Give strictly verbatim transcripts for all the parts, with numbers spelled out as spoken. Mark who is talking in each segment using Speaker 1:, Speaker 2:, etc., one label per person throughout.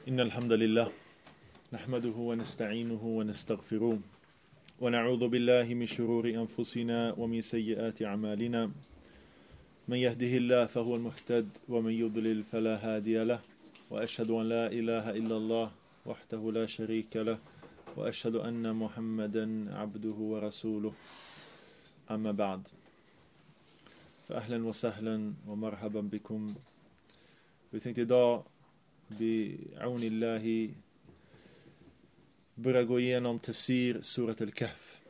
Speaker 1: إن الحمد لله نحمده ونستعينه ونستغفره ونعوذ بالله من شرور أنفسنا ومن سيئات أعمالنا من يهده الله فهو المهتد ومن يضلل فلا هادي له وأشهد أن لا إله إلا الله وحده لا شريك له وأشهد أن محمدا عبده ورسوله أما بعد فأهلا وسهلا ومرحبا بكم. Vi tänkte idag bi'aunillahi börja gå igenom tafsir surat al-Kahf.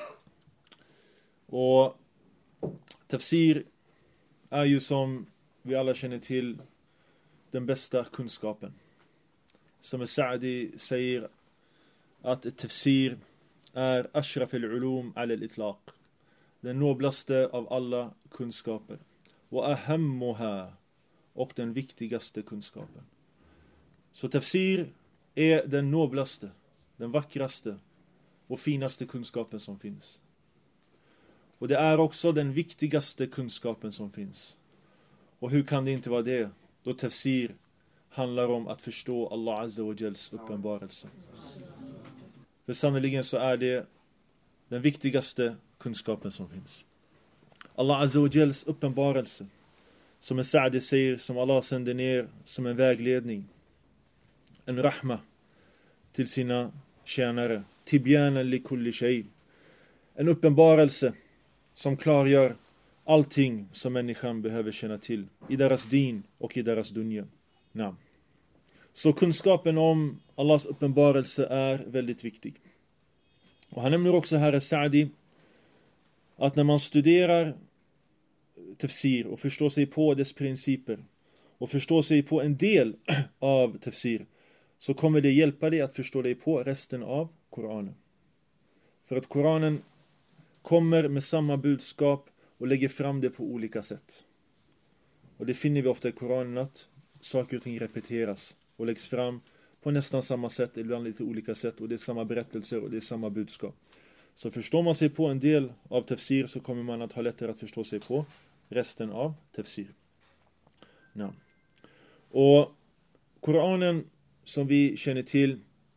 Speaker 1: Och tafsir är ju, som vi alla känner till, den bästa kunskapen. Som Sa'di säger att tafsir är ashraf al-ulum ala al-itlaq, den noblaste av alla kunskaper, och ahammuha, och den viktigaste kunskapen. Så tafsir är den noblaste, den vackraste och finaste kunskapen som finns. Och det är också den viktigaste kunskapen som finns. Och hur kan det inte vara det, då tafsir handlar om att förstå Allah Azza wa Jals uppenbarelse. För sannoliken så är det den viktigaste kunskapen som finns. Allah Azza wa Jals uppenbarelse, som en Sa'di säger, som Allah sänder ner som en vägledning, en rahma till sina tjänare, tibyanan li kulli shay, en uppenbarelse som klargör allting som människan behöver känna till i deras din och i deras dunya. Naam. Så kunskapen om Allahs uppenbarelse är väldigt viktig. Och han nämner också här, Sa'di, att när man studerar tafsir och förstår sig på dess principer och förstår sig på en del av tafsir, så kommer det hjälpa dig att förstå dig på resten av Koranen. För att Koranen kommer med samma budskap och lägger fram det på olika sätt. Och det finner vi ofta i Koranen, att saker och ting repeteras och läggs fram på nästan samma sätt, eller ibland lite olika sätt, och det är samma berättelser och det är samma budskap. Så förstår man sig på en del av tafsir, så kommer man att ha lättare att förstå sig på resten av tafsir. Ja. Och Koranen, som vi känner till,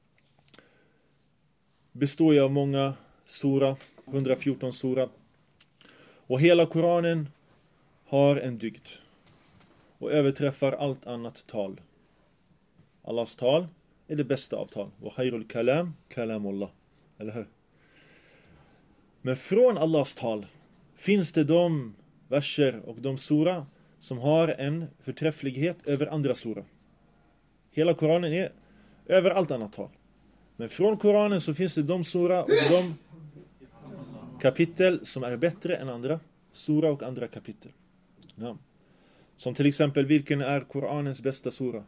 Speaker 1: består ju av många sura, hundrafjorton sura. Och hela Koranen har en dygd och överträffar allt annat tal. Allahs tal är det bästa av tal. Och khairul kalam, kalamullah. Eller hur? Men från Allahs tal finns det de verser och de sura som har en förträfflighet över andra sura. Hela Koranen är över allt annat tal. Men från Koranen så finns det de sura och de kapitel som är bättre än andra sura och andra kapitel. Ja. Som till exempel, vilken är Koranens bästa sura?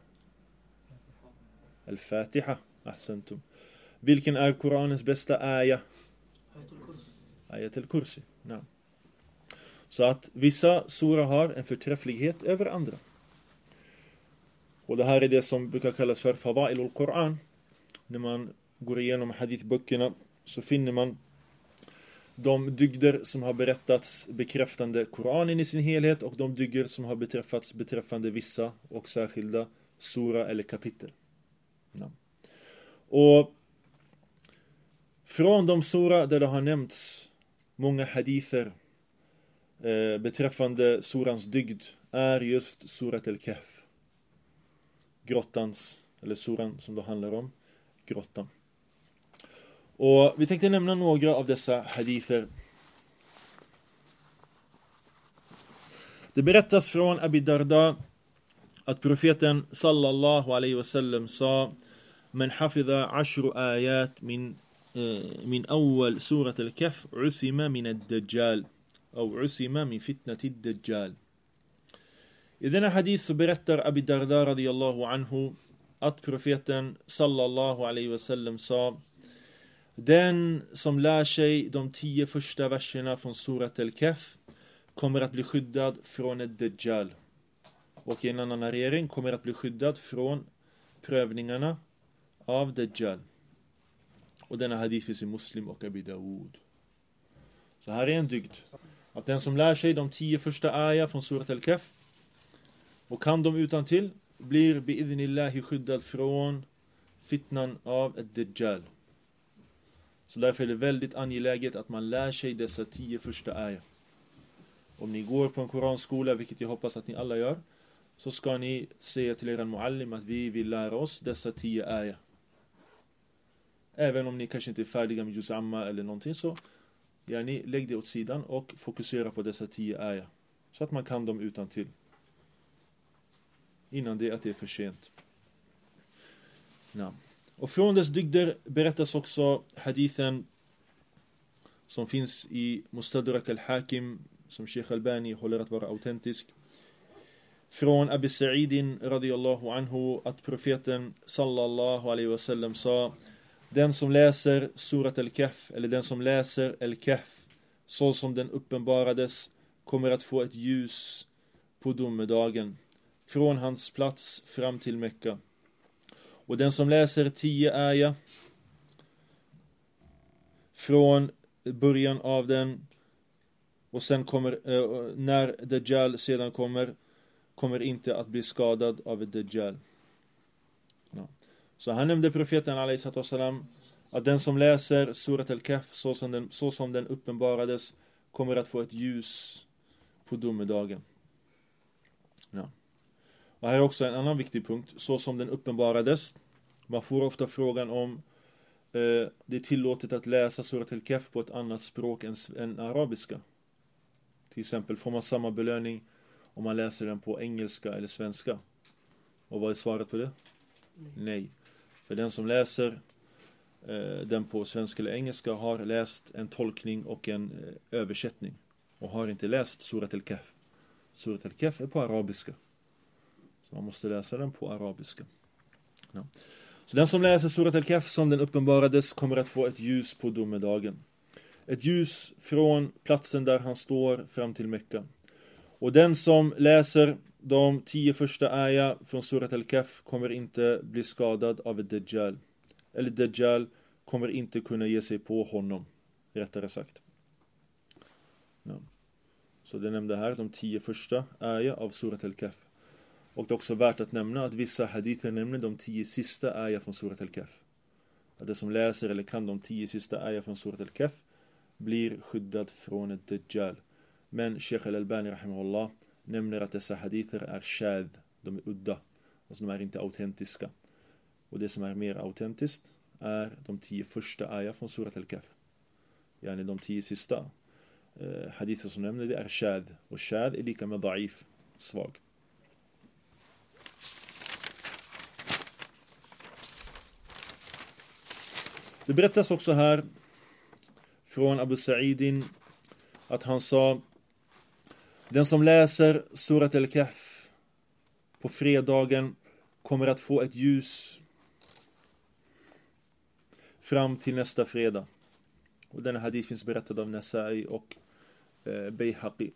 Speaker 1: Al-Fatiha. Ahsantum. Vilken är Koranens bästa ayah? Ayat al-Kursi. Ja. Så att vissa sura har en förträfflighet över andra. Och det här är det som brukar kallas för Fadail al-Quran. När man går igenom hadithböckerna så finner man de dygder som har berättats bekräftande Koranen i sin helhet, och de dygder som har beträffats beträffande vissa och särskilda sura eller kapitel. Ja. Och från de sura där det har nämnts många hadither eh, beträffande surans dygd är just surat al-Kahf. Grottans, eller suran som då handlar om grottan. Och vi tänkte nämna några av dessa hadither. Det berättas från Abi Darda att profeten sallallahu alaihi wasallam sa: "Man hafidha ashru ayat min min awwal surat al-Kahf usima min ad-dajjal, eller usima min fitnati ad-dajjal." I denna hadith så berättar Abi Darda radiyallahu anhu att profeten sallallahu alaihi wasallam sa: "Den som lär sig de tio första verserna från surat al-Kahf kommer att bli skyddad från ett dajjal, och i en annan narrering kommer att bli skyddad från prövningarna av dajjal." Och denna hadith finns i Muslim och Abi Dawud. Så här är en dygd, att den som lär sig de tio första ayah från surat al-Kahf och kan de utan till, blir biidhnillahi skyddad från fitnan av ett dajjal. Så därför är det väldigt angeläget att man lär sig dessa tio första ayah. Om ni går på en koranskola, vilket jag hoppas att ni alla gör, så ska ni säga till er muallim att vi vill lära oss dessa tio ayah. Även om ni kanske inte är färdiga med Juz Amma eller någonting, så ja, ni lägg det åt sidan och fokusera på dessa tio ayah. Så att man kan dem utan till. Innan det att det är för sent. Ja. Och från dess dygder berättas också hadithen som finns i Mustadrak al-Hakim, som Sheikh Albani håller att vara autentisk. Från Abi Sa'idin radiyallahu anhu att profeten sallallahu alaihi wasallam sa: den som läser surat al-Kahf, eller den som läser al-Kahf så som den uppenbarades, kommer att få ett ljus på domedagen från hans plats fram till Mekka. Och den som läser tio ayah från början av den och sen kommer, eh, när Dajjal sedan kommer, kommer inte att bli skadad av ett Dajjal. Ja. Så han nämnde profeten alaihi wasallam att den som läser surat al-Kahf så som den, så som den uppenbarades kommer att få ett ljus på domedagen. Ja. Och här är också en annan viktig punkt. Så som den uppenbarades. Man får ofta frågan om eh, det är tillåtet att läsa surat al-Kahf på ett annat språk än, än arabiska. Till exempel, får man samma belöning om man läser den på engelska eller svenska? Och vad är svaret på det? Nej. Nej. För den som läser eh, den på svenska eller engelska har läst en tolkning och en eh, översättning. Och har inte läst surat al-Kahf. Surat al-Kahf är på arabiska. Så man måste läsa den på arabiska. Ja. Så den som läser surat al-Kahf som den uppenbarades kommer att få ett ljus på domedagen. Ett ljus från platsen där han står fram till Mekka. Och den som läser de tio första ayah från surat al-Kahf kommer inte bli skadad av ett Dajjal. Eller Dajjal kommer inte kunna ge sig på honom, rättare sagt. Ja. Så det nämnde här de tio första ayah av surat al-Kahf. Och det är också värt att nämna att vissa hadither nämner de tio sista ayah från surat al-Kahf. Att det som läser eller kan de tio sista ayah från surat al-Kahf blir skyddad från ett Dajjal. Men Sheikh al-Albani rahimahullah nämner att dessa hadither är shad, de är udda, alltså de är inte autentiska. Och det som är mer autentiskt är de tio första ayah från surat al-Kahf. Yani de tio sista eh, hadither som nämner det är shad, och shad är lika med da'if, svag. Det berättas också här från Abu Sa'idin att han sa: den som läser surat al-Kahf på fredagen kommer att få ett ljus fram till nästa fredag. Och denna hadith finns berättad av Nasai och eh, Bayhaqi.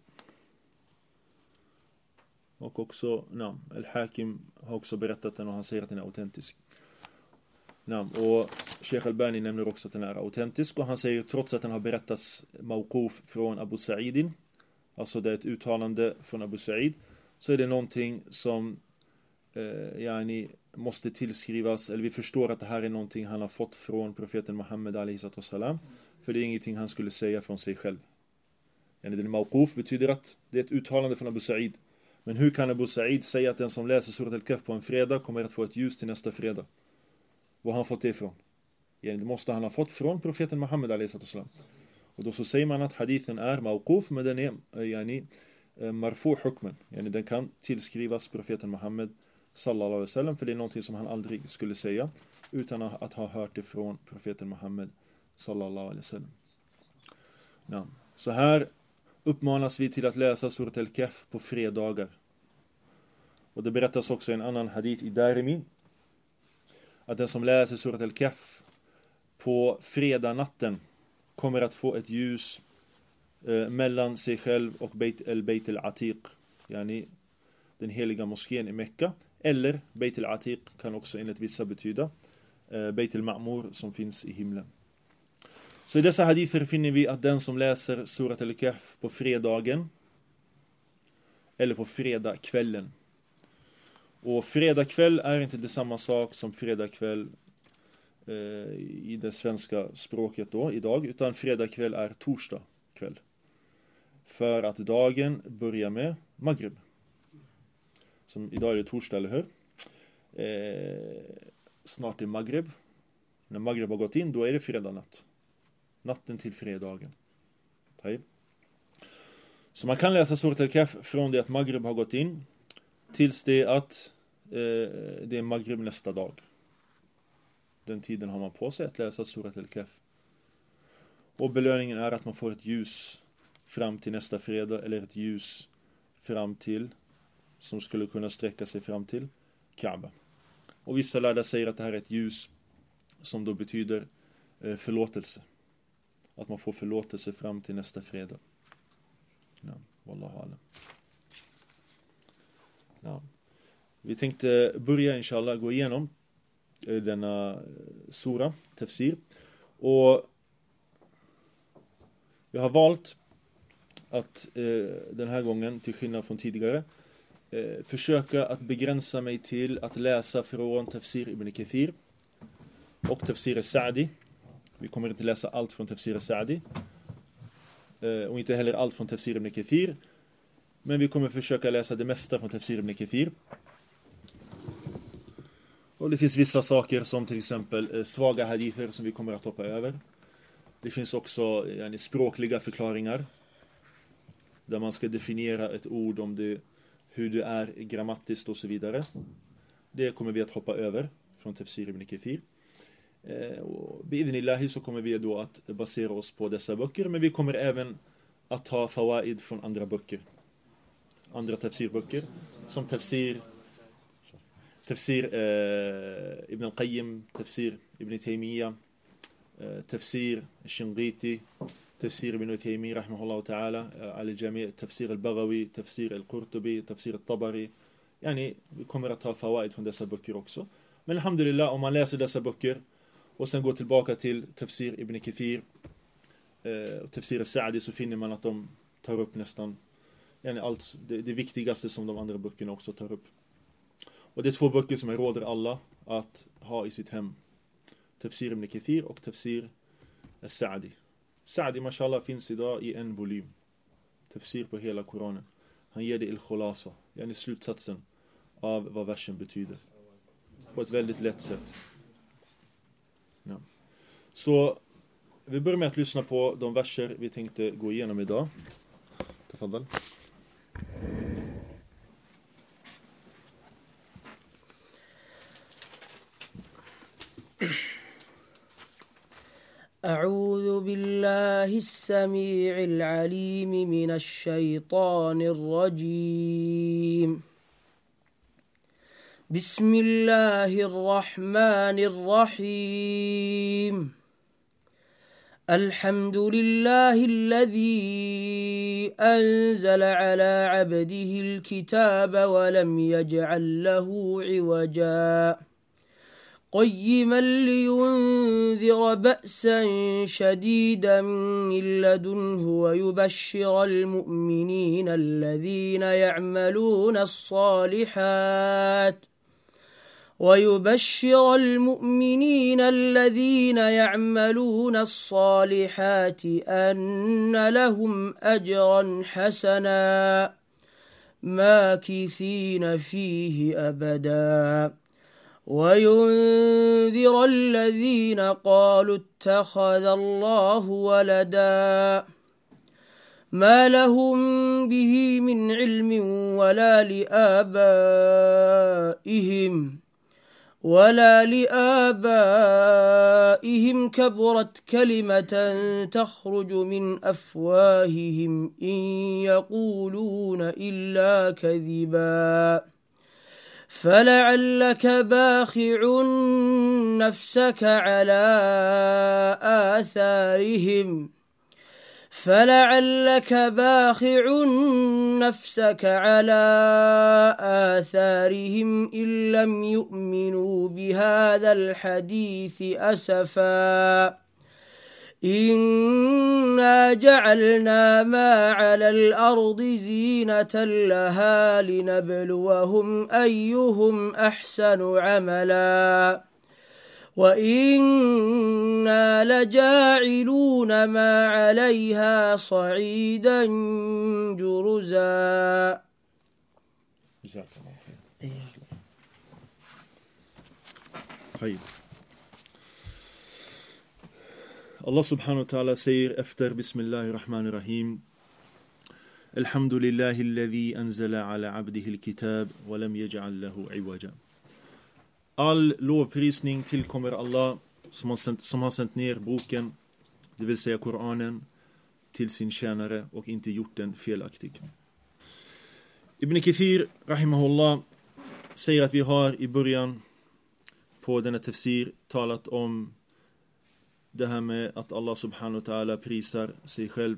Speaker 1: Och också na, al-Hakim har också berättat den och han säger att den är autentisk. Na, och Sheikh Albani nämner också att den är autentisk, och han säger trots att den har berättats mawquf från Abu Sa'idin, alltså det är ett uttalande från Abu Sa'id, så är det någonting som eh, yani, måste tillskrivas, eller vi förstår att det här är någonting han har fått från profeten Muhammed alaihi wasallam, för det är ingenting han skulle säga från sig själv. Yani, den mawquf betyder att det är ett uttalande från Abu Sa'id. Men hur kan Abu Sa'id säga att den som läser surat al-Kahf på en fredag kommer att få ett ljus till nästa fredag? Var har han fått det ifrån? Yani, det måste han ha fått från profeten Muhammed alaihi wasallam. Och då så säger man att hadithen är mawquf, men den är yani, marfu hukmen. Yani, den kan tillskrivas profeten Muhammed sallallahu alaihi wasallam, för det är någonting som han aldrig skulle säga utan att ha hört det från profeten Muhammed sallallahu alaihi wasallam. Ja. Så här uppmanas vi till att läsa surat al-Kahf på fredagar. Och det berättas också i en annan hadith i Darimi att den som läser surat al-Kahf på fredag natten kommer att få ett ljus eh, mellan sig själv och Beit al-Beit al-Atiq, yani den heliga moskén i Mekka, eller Beit al-Atiq kan också enligt vissa betyda eh, Beit al-Ma'mur som finns i himlen. Så i dessa hadither finner vi att den som läser surat al-Kahf på fredagen eller på fredagskvällen, Och fredag kväll är inte det samma sak som fredag kväll eh, i det svenska språket då idag, utan fredag kväll är torsdag kväll. För att dagen börjar med Maghrib. Som idag är det torsdag, eller hur? Eh, snart är Maghrib. När Maghrib har gått in, då är det fredag natt. Natten till fredagen. Taib. Så man kan läsa Surat Al-Kahf från det att Maghrib har gått in tills det att eh, det är Maghrib nästa dag. Den tiden har man på sig att läsa Surat Al-Kahf. Och belöningen är att man får ett ljus fram till nästa fredag, eller ett ljus fram till, som skulle kunna sträcka sig fram till Kaaba. Och vissa lärda säger att det här är ett ljus som då betyder eh, förlåtelse. Att man får förlåtelse fram till nästa fredag. Ja, wallahu alam. Ja. Vi tänkte börja inshallah gå igenom eh, denna sura, tafsir. Och jag har valt att eh, den här gången, till skillnad från tidigare, eh, försöka att begränsa mig till att läsa från Tafsir ibn Kathir och Tafsir al-Sa'di. Vi kommer inte läsa allt från Tafsir al-Sa'di eh, och inte heller allt från Tafsir ibn Kathir, men vi kommer försöka läsa det mesta från Tafsir ibn Kathir. Och det finns vissa saker som till exempel eh, svaga hadither som vi kommer att hoppa över. Det finns också yani, språkliga förklaringar där man ska definiera ett ord om det, hur det är grammatiskt och så vidare. Det kommer vi att hoppa över från Tafsir ibn Kathir. Eh, och bi'idhnillahi så kommer vi då att basera oss på dessa böcker, men vi kommer även att ha fawaid från andra böcker. Andra tafsirböcker som Tafsir Tafsir eh, Ibn al-Qayyim, Tafsir Ibn Taymiyyah, eh, Tafsir al-Shinqiti, تفسير ابن تيمية رحمه الله تعالى على الجميع, تفسير البغوي, تفسير القرطبي, تفسير الطبري. Yani vi kommer att ta fawaid från dessa böcker också. Men alhamdulillah, om man läser dessa böcker och sen går tillbaka till Tafsir ibn Kathir och eh, Tafsir al-Sa'di, så finner man att de tar upp nästan yani allt det, det viktigaste som de andra böckerna också tar upp. Och det är två böcker som jag råder alla att ha i sitt hem. Tafsir ibn Kathir och Tafsir al-Sa'di. Sa'di, mashallah, finns idag i en volym. Tafsir på hela Koranen. Han ger det il-khulasa, yani slutsatsen av vad versen betyder. På ett väldigt lätt sätt. Ja. Så vi börjar med att lyssna på de verser vi tänkte gå igenom idag. Tafadhal.
Speaker 2: أعوذ بالله السميع العليم من الشيطان الرجيم. بسم الله الرحمن الرحيم. الحمد لله الذي أنزل على عبده الكتاب ولم يجعل له عوجا قيما لينذر بأسا شديدا من لدنه ويبشر المؤمنين الذين يعملون الصالحات ويبشر المؤمنين الذين يعملون الصالحات أن لهم أجرا حسنا ماكثين فيه أبدا وينذر الذين قالوا اتخذ الله ولدا ما لهم به من علم ولا لآبائهم ولا لآبائهم كبرت كلمة تخرج من أفواههم إن يقولون إلا كذبا فلعلك باخع نفسك على آثارهم فلعلك باخع نفسك على آثارهم إن لم يؤمنوا بهذا الحديث أسفا إنا جعلنا ما على الأرض زينة لها لنبلوهم أيهم أحسن عملا وإنا لجاعلون ما عليها صعيدا جرزا.
Speaker 1: جزاك الله خير. طيب. Allah subhanahu wa ta'ala säger efter Bismillahirrahmanirrahim: Alhamdulillahi alladhi anzala ala abdihi alkitab wa lam yaj'al lahu iwaja. All lovprisning tillkommer Allah som har, sänt, som har sänt ner boken, det vill säga Koranen, till sin tjänare och inte gjort den felaktig. Ibn Kathir rahimahullah säger att vi har i början på denna tafsir talat om det här med att Allah subhanahu wa ta'ala prisar sig själv.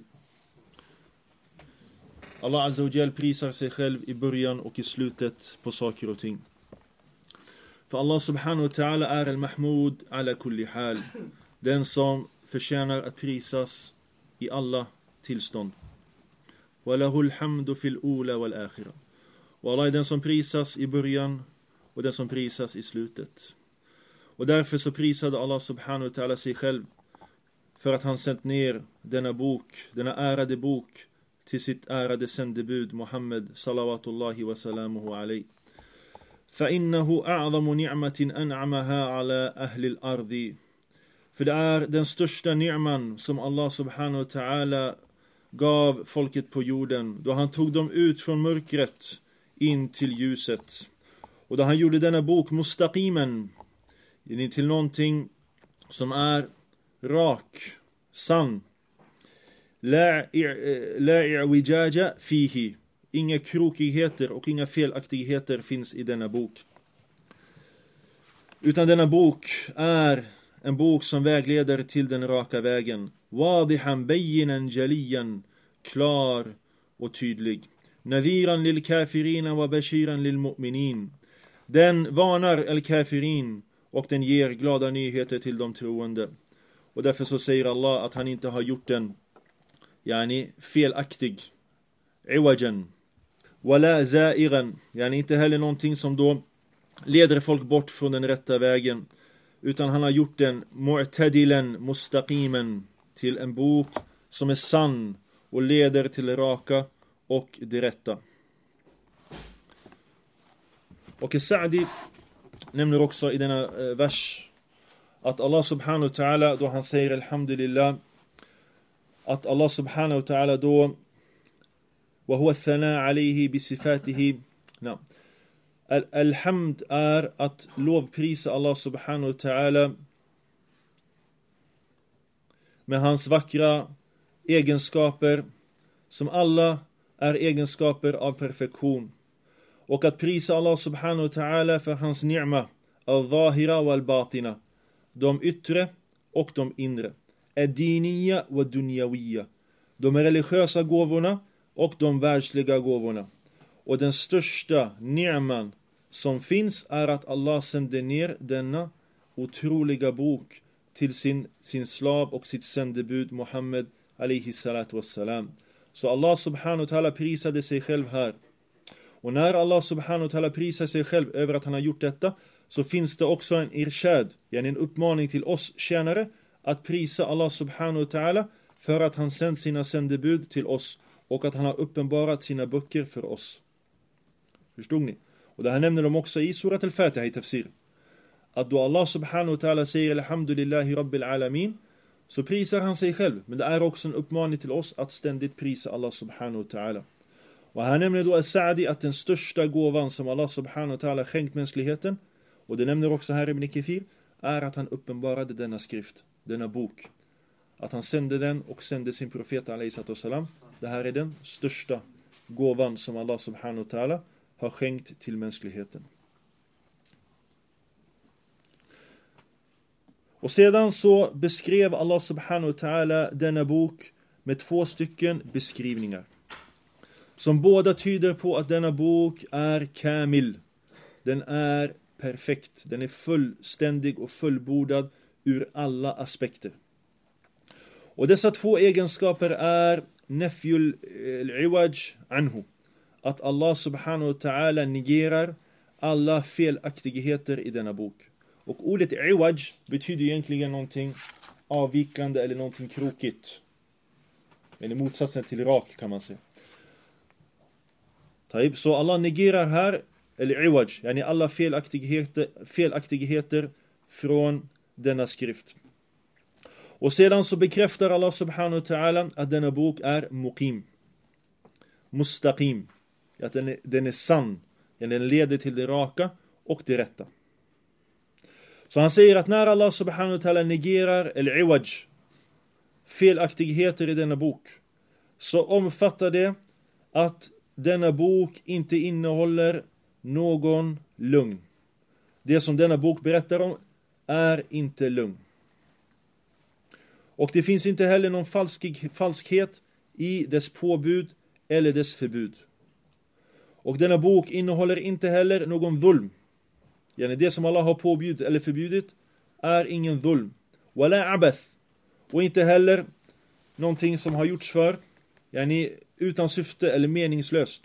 Speaker 1: Allah azza wa jal prisar sig själv i början och i slutet på saker och ting. För Allah subhanahu wa ta'ala är al-mahmud ala kulli hal, den som förtjänar att prisas i alla tillstånd. Wa lahul hamdu fil ula wal akhirah. Och Allah är den som prisas i början och den som prisas i slutet. Och därför så prisade Allah subhanahu wa ta'ala sig själv för att han sänt ner denna bok, denna ärade bok till sitt ärade sändebud Muhammed salawatullahi wa salamuhu alayhi. فَإِنَّهُ أَعْظَمُ نِعْمَةٍ أَنْعَمَهَا عَلَى أَهْلِ الْأَرْضِ. För det är den största ni'man som Allah subhanahu wa ta'ala gav folket på jorden, då han tog dem ut från mörkret in till ljuset. Och då han gjorde denna bok mustaqimen, till någonting som är rak, sann. La i'wijaja fihi. Inga krokigheter och inga felaktigheter finns i denna bok. Utan denna bok är en bok som vägleder till den raka vägen. Wadihan bayinan jaliyan, klar och tydlig. Nadhiran lil kafirina wa bashiran lil mu'minin. Den varnar al-kafirin och den ger glada nyheter till de troende. Och därför så säger Allah att han inte har gjort den yani felaktig. Iwajan. Wala za'iran. Yani inte heller någonting som då leder folk bort från den rätta vägen. Utan han har gjort den mu'tadilan mustaqiman, till en bok som är sann och leder till det raka och det rätta. Och Sa'di nämner också i denna eh, vers att Allah subhanahu wa ta'ala, då han säger alhamdulillah, att Allah subhanahu wa ta'ala då wa huwa thana alayhi bi sifatihi. Nej. Alhamd är att lovprisa Allah subhanahu wa ta'ala med hans vackra egenskaper, som alla är egenskaper av perfektion. Och att prisa Allah subhanahu wa ta'ala för hans ni'ma, al-zahira och al-batina, de yttre och de inre, ad-diniya och dunyawiya, de religiösa gåvorna och de världsliga gåvorna. Och den största ni'man som finns är att Allah sände ner denna otroliga bok till sin, sin slav och sitt sändebud Muhammed alayhi salatu wassalam. Så Allah subhanahu wa ta'ala prisade sig själv här. Och när Allah subhanahu wa ta'ala prisar sig själv över att han har gjort detta, så finns det också en irshad, yani en uppmaning till oss tjänare att prisa Allah subhanahu wa ta'ala för att han sänt sina sändebud till oss och att han har uppenbarat sina böcker för oss. Förstod ni? Och det här nämner de också i surat al-Fatiha i tafsir. Att då Allah subhanahu wa ta'ala säger alhamdulillahi rabbil alamin, så prisar han sig själv. Men det är också en uppmaning till oss att ständigt prisa Allah subhanahu wa ta'ala. Och här nämner då Sa'di att den största gåvan som Allah subhanahu wa ta'ala skänkt mänskligheten, och det nämner också här Ibn Kathir, är att han uppenbarade denna skrift, denna bok. Att han sände den och sände sin profet alayhi salatu wassalam. Det här är den största gåvan som Allah subhanahu wa ta'ala har skänkt till mänskligheten. Och sedan så beskrev Allah subhanahu wa ta'ala denna bok med två stycken beskrivningar, som båda tyder på att denna bok är kamil. Den är perfekt. Den är fullständig och fullbordad ur alla aspekter. Och dessa två egenskaper är nefjul al-iwaj anhu. Att Allah subhanahu wa ta'ala negerar alla felaktigheter i denna bok. Och ordet iwaj betyder egentligen någonting avvikande eller någonting krokigt. Men i motsatsen till rak kan man säga. Så Allah negerar här eller iwaj, yani alla felaktigheter, felaktigheter från denna skrift. Och sedan så bekräftar Allah subhanahu wa ta'ala att denna bok är muqim. Mustaqim. Att den är, den är sann. Den leder till det raka och det rätta. Så han säger att när Allah subhanahu wa ta'ala negerar eller iwaj, felaktigheter i denna bok, så omfattar det att denna bok inte innehåller någon lugn. Det som denna bok berättar om är inte lugn. Och det finns inte heller någon falskig, falskhet i dess påbud eller dess förbud. Och denna bok innehåller inte heller någon dhulm. Yani det som Allah har påbjudit eller förbjudit är ingen dhulm. Wala abath. Och inte heller någonting som har gjorts för, yani utan syfte eller meningslöst.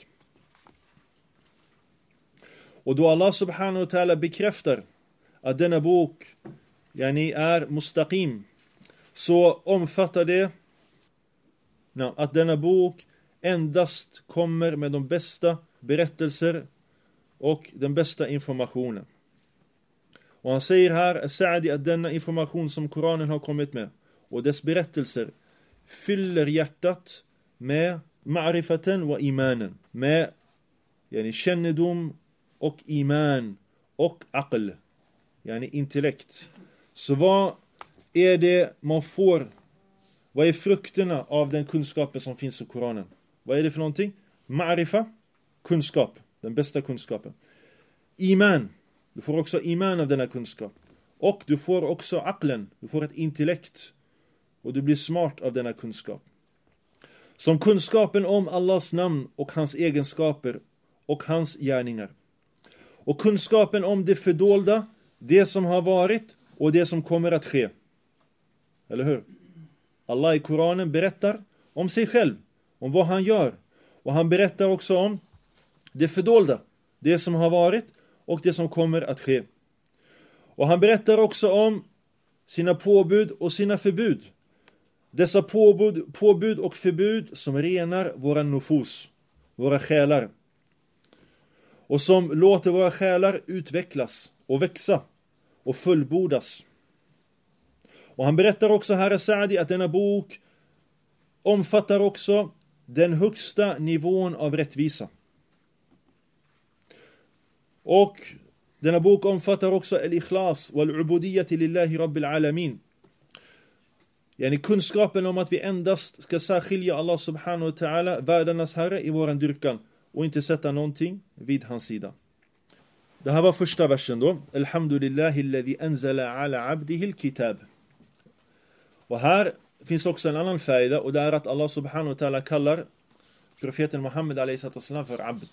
Speaker 1: Och då Allah subhanahu wa ta'ala bekräftar att denna bok yani är mustaqim, så omfattar det no, att denna bok endast kommer med de bästa berättelser och den bästa informationen. Och han säger här Sa'di att denna information som Koranen har kommit med och dess berättelser fyller hjärtat med ma'rifatan wa imanen, med yani kännedom och iman och aql, yani intellekt. Så vad är det man får? Vad är frukterna av den kunskapen som finns i Koranen? Vad är det för någonting? Ma'rifa, kunskap, den bästa kunskapen. Iman, du får också iman av denna kunskap. Och du får också aqlen, du får ett intellekt. Och du blir smart av denna kunskap. Som kunskapen om Allahs namn och hans egenskaper och hans gärningar. Och kunskapen om det fördolda, det som har varit och det som kommer att ske. Eller hur? Allah i Koranen berättar om sig själv, om vad han gör. Och han berättar också om det fördolda, det som har varit och det som kommer att ske. Och han berättar också om sina påbud och sina förbud. Dessa påbud, påbud och förbud som renar våra nufus, våra själar. Och som låter våra själar utvecklas och växa och fullbordas. Och han berättar också här i Sa'di att denna bok omfattar också den högsta nivån av rättvisa. Och denna bok omfattar också al-ikhlas wal-ubudiyati lillahi rabbil alamin. Yani kunskapen om att vi endast ska särskilja Allah subhanahu wa ta'ala, världarnas herre, i våran dyrkan och inte sätta någonting vid hans sida. Det här var första versen då. Alhamdulillahi alladhi anzala ala abdihi al-kitab. Och här finns också en annan färda, och det är att Allah subhanahu wa ta'ala kallar profeten Muhammed alayhi sallam för abd.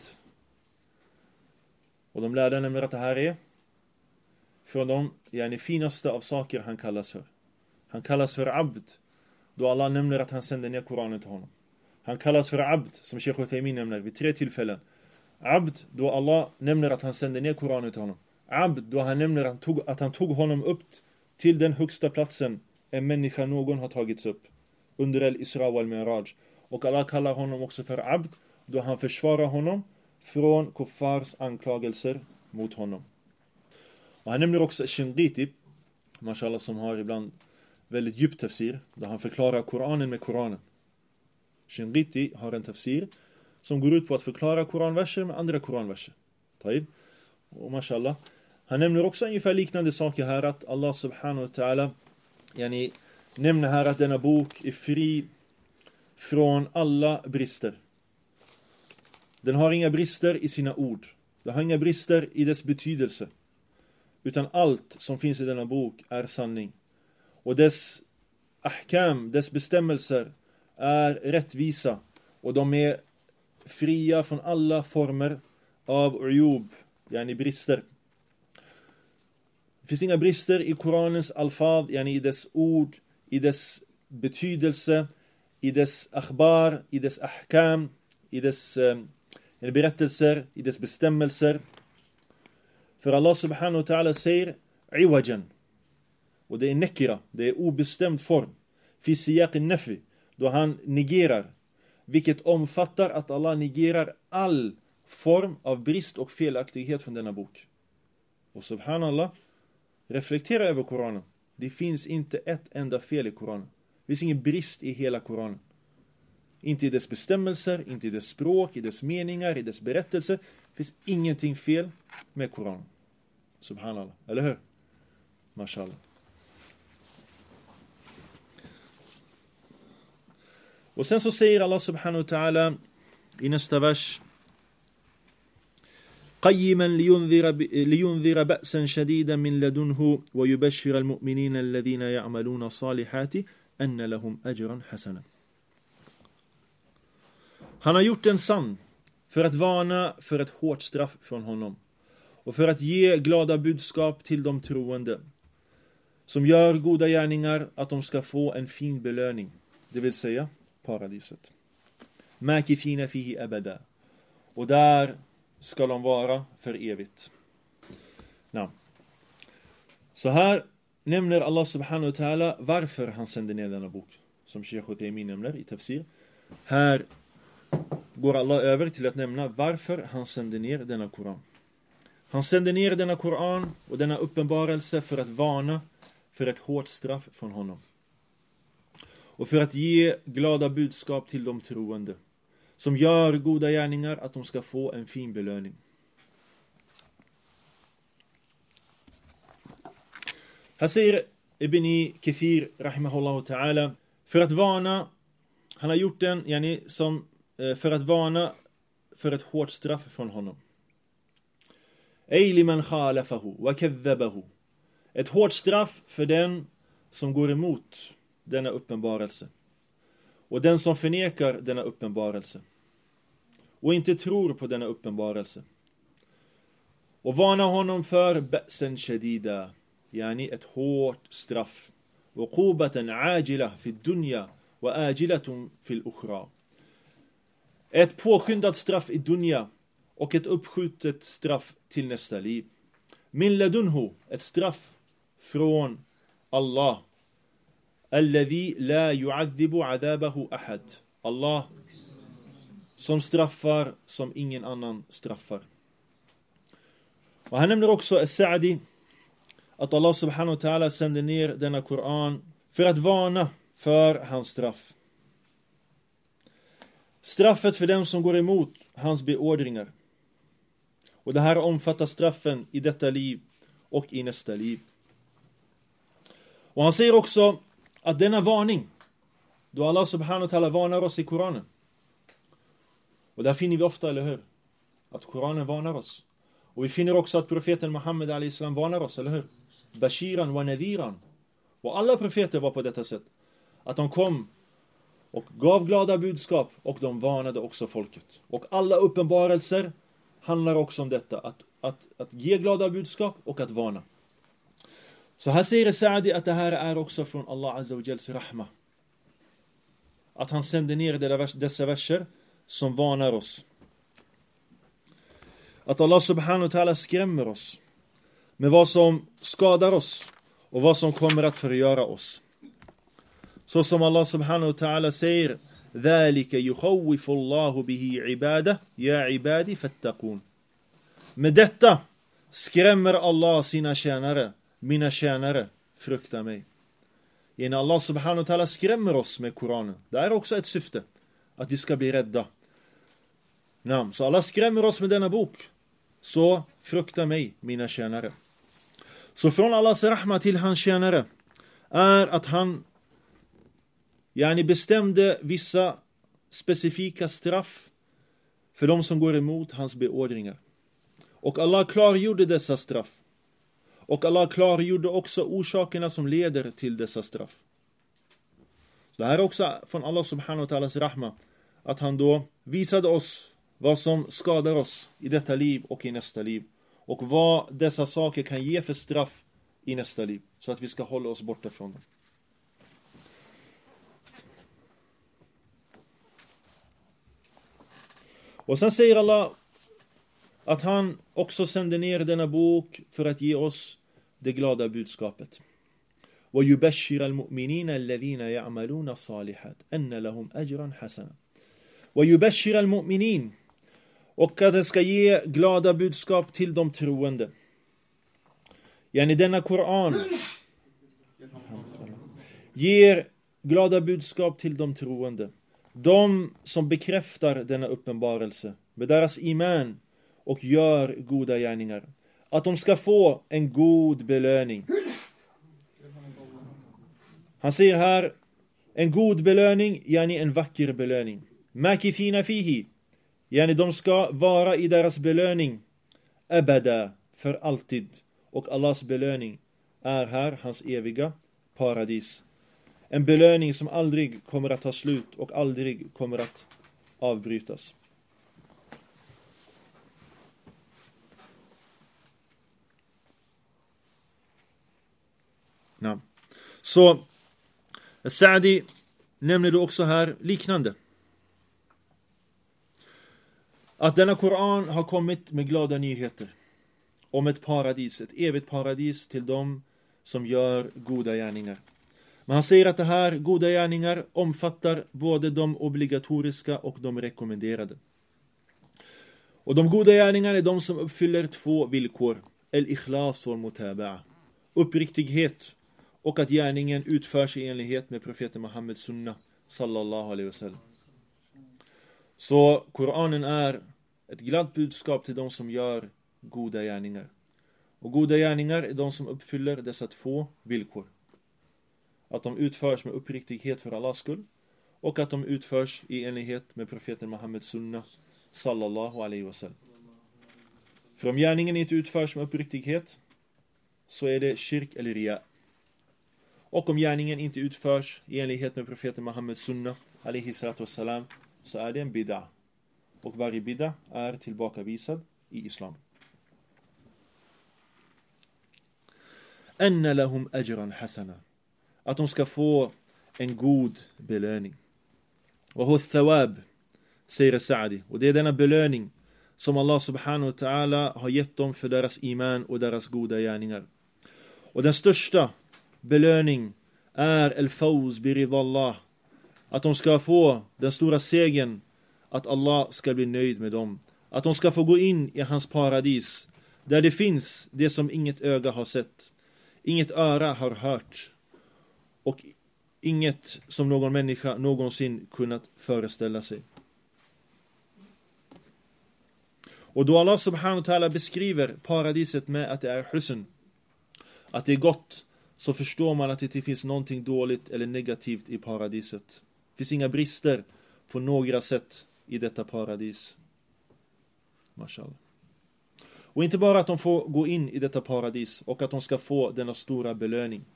Speaker 1: Och de lärde nämligen att det här är från de yani, finaste av saker han kallas för. Han kallas för abd då Allah nämner att han sände ner Koranen till honom. Han kallas för abd, som Sheikh Uthaymin nämner vid tre tillfällen. Abd då Allah nämner att han sände ner Koranen till honom. Abd då han nämner att han tog, att han tog honom upp till den högsta platsen en människa någon har tagits upp under al-Isra wal-Mi'raj. Och Allah kallar honom också för abd då han försvarar honom från kuffars anklagelser mot honom. Och han nämner också Shinqiti, mashallah, som har ibland väldigt djupt tafsir, där han förklarar Koranen med Koranen. Shinqiti har en tafsir som går ut på att förklara koranverser med andra koranverser. Taib. Och mashallah, han nämner också ungefär liknande saker här, att Allah subhanahu wa ta'ala yani, nämner här att denna bok är fri från alla brister. Den har inga brister i sina ord. Den har inga brister i dess betydelse. Utan allt som finns i denna bok är sanning. Och dess ahkam, dess bestämmelser är rättvisa. Och de är fria från alla former av uyub, yani brister. Det finns inga brister i Koranens alfad, yani i dess ord, i dess betydelse, i dess akhbar, i dess ahkam, i dess eh, berättelser, i dess bestämmelser. För Allah subhanahu wa ta'ala säger iwajan. Och det är nekira, det är obestämd form. Fi siyaq nafi, då han negerar. Vilket omfattar att Allah negerar all form av brist och felaktighet från denna bok. Och subhanallah, reflektera över Koranen. Det finns inte ett enda fel i Koranen. Det finns ingen brist i hela Koranen. Inte i dess bestämmelser, inte i dess språk, i dess meningar, i dess berättelser. Det finns ingenting fel med Koranen. Subhanallah, eller hur? Mashallah. Och sen så säger Allah subhanahu wa ta'ala i nästa vers: قيما لينذر لينذر بأسا شديدا من لدنه ويبشر المؤمنين الذين يعملون الصالحات أن لهم أجرا حسنا. Han har gjort en sann för att varna för ett hårt straff från honom och för att ge glada budskap till de troende som gör goda gärningar, att de ska få en fin belöning, det vill säga paradiset. Makifina fihi abada. Och där ska de vara för evigt. Nå. Så här nämner Allah subhanahu wa ta'ala varför han sände ner denna bok, som Sheikh Uthaymeen nämner i tafsir. Här går Allah över till att nämna varför han sände ner denna Koran. Han sände ner denna Koran och denna uppenbarelse för att varna för ett hårt straff från honom. Och för att ge glada budskap till de troende som gör goda gärningar, att de ska få en fin belöning. Här säger Ibn Kathir rahimahullah ta'ala, för att varna, han har gjort den yani, som, för att varna för ett hårt straff från honom. Ej liman khalafahu wa kadhabahu. Ett hårt straff för den som går emot denna uppenbarelse och den som förnekar denna uppenbarelse och inte tror på denna uppenbarelse, och varna honom för ba'san shadida, yani ett hårt straff, uqubatan ajila fi dunya wa ajilatun fil ukhra, ett påskyndat straff i dunya och ett uppskjutet straff till nästa liv. Min ladunhu, ett straff från Allah, alladhi la yu'adhibu 'adabahu ahad, Allah som straffar som ingen annan straffar. Och han nämner också As-Sa'di att Allah subhanahu wa ta'ala sände ner denna Koran för att varna för hans straff. Straffet för dem som går emot hans beordringar. Och det här omfattar straffen i detta liv och i nästa liv. Och han säger också att denna varning, då Allah subhanahu wa ta'ala varnar oss i Koranen, och där finner vi ofta, eller hur, att Koranen varnar oss. Och vi finner också att profeten Muhammed alayhi salam varnar oss, eller hur? Bashiran wa nadhiran. Och alla profeter var på detta sätt. Att de kom och gav glada budskap, och de varnade också folket. Och alla uppenbarelser handlar också om detta. Att, att, att ge glada budskap och att varna. Så här säger Sa'di att det här är också från Allah Azza wa Jals rahma. Att han sänder ner dessa verser som varnar oss. Att Allah subhanahu wa ta'ala skrämmer oss med vad som skadar oss och vad som kommer att förgöra oss. Så som Allah subhanahu wa ta'ala säger: ذَلِكَ يُخَوِّفُ اللَّهُ بِهِ عِبَادَهُ يَا عِبَادِ فَاتَّقُونَ. Med detta skrämmer Allah sina tjänare. Mina tjänare, frukta mig. När Allah subhanahu wa ta'ala skrämmer oss med Koranen, det är också ett syfte, att vi ska bli rädda. Nam. Så Allah skrämmer oss med denna bok. Så frukta mig, mina tjänare. Så från Allahs rahma till hans tjänare är att han yani bestämde vissa specifika straff för de som går emot hans beordringar. Och Allah klargjorde dessa straff. Och Allah klargjorde också orsakerna som leder till dessa straff. Så det här är också från Allah subhanahu wa ta'alas rahma, att han då visade oss vad som skadar oss i detta liv och i nästa liv. Och vad dessa saker kan ge för straff i nästa liv. Så att vi ska hålla oss borta från dem. Och sen säger Allah att han också sänder ner denna bok för att ge oss det glada budskapet. وَيُبَشِّرَ الْمُؤْمِنِينَ الَّذِينَ يَعْمَلُونَ الصَّالِحَاتِ أَنَّ لَهُمْ أَجْرًا حَسَنًا. وَيُبَشِّرَ الْمُؤْمِنِينَ, och att det ska ge glada budskap till de troende. Yani denna Koran ger glada budskap till de troende. De som bekräftar denna uppenbarelse med deras iman och gör goda gärningar. Att de ska få en god belöning. Han säger här en god belöning, yani en vacker belöning. Makifina fihi, yani de ska vara i deras belöning abada, för alltid. Och Allahs belöning är här hans eviga paradis. En belöning som aldrig kommer att ta slut och aldrig kommer att avbrytas. Ja. Så Sa'di nämner du också här liknande. Att denna Koran har kommit med glada nyheter om ett paradis, ett evigt paradis till dem som gör goda gärningar. Men han säger att det här goda gärningar omfattar både de obligatoriska och de rekommenderade. Och de goda gärningarna är de som uppfyller två villkor. El-ikhlas och mutaba'a. Uppriktighet och att gärningen utförs i enlighet med profeten Muhammeds sunna sallallahu alaihi wasallam. Så Koranen är ett glatt budskap till de som gör goda gärningar. Och goda gärningar är de som uppfyller dessa två villkor. Att de utförs med uppriktighet för Allahs skull och att de utförs i enlighet med profeten Muhammeds sunna sallallahu alaihi wasallam. För om gärningen inte utförs med uppriktighet så är det shirk eller ria. Och om gärningen inte utförs i enlighet med profeten Muhammeds sunna alaihi salatu wassalam, så är det en bid'a. Och varje bid'a är tillbakavisad i islam. Anna lahum ajran hasana. Att de ska få en god belöning. Och hos thawab, säger Sa'di. Och det är denna belöning som Allah subhanahu wa ta'ala har gett dem för deras iman och deras goda gärningar. Och den största belöning är el-fawz biridallah. Att de ska få den stora segern, att Allah ska bli nöjd med dem. Att de ska få gå in i hans paradis, där det finns det som inget öga har sett, inget öra har hört och inget som någon människa någonsin kunnat föreställa sig. Och då Allah subhanahu wa ta'ala beskriver paradiset med att det är husn, att det är gott, så förstår man att det inte finns någonting dåligt eller negativt i paradiset. Det finns inga brister på några sätt i detta paradis. Mashallah. Och inte bara att de får gå in i detta paradis och att de ska få denna stora belöning.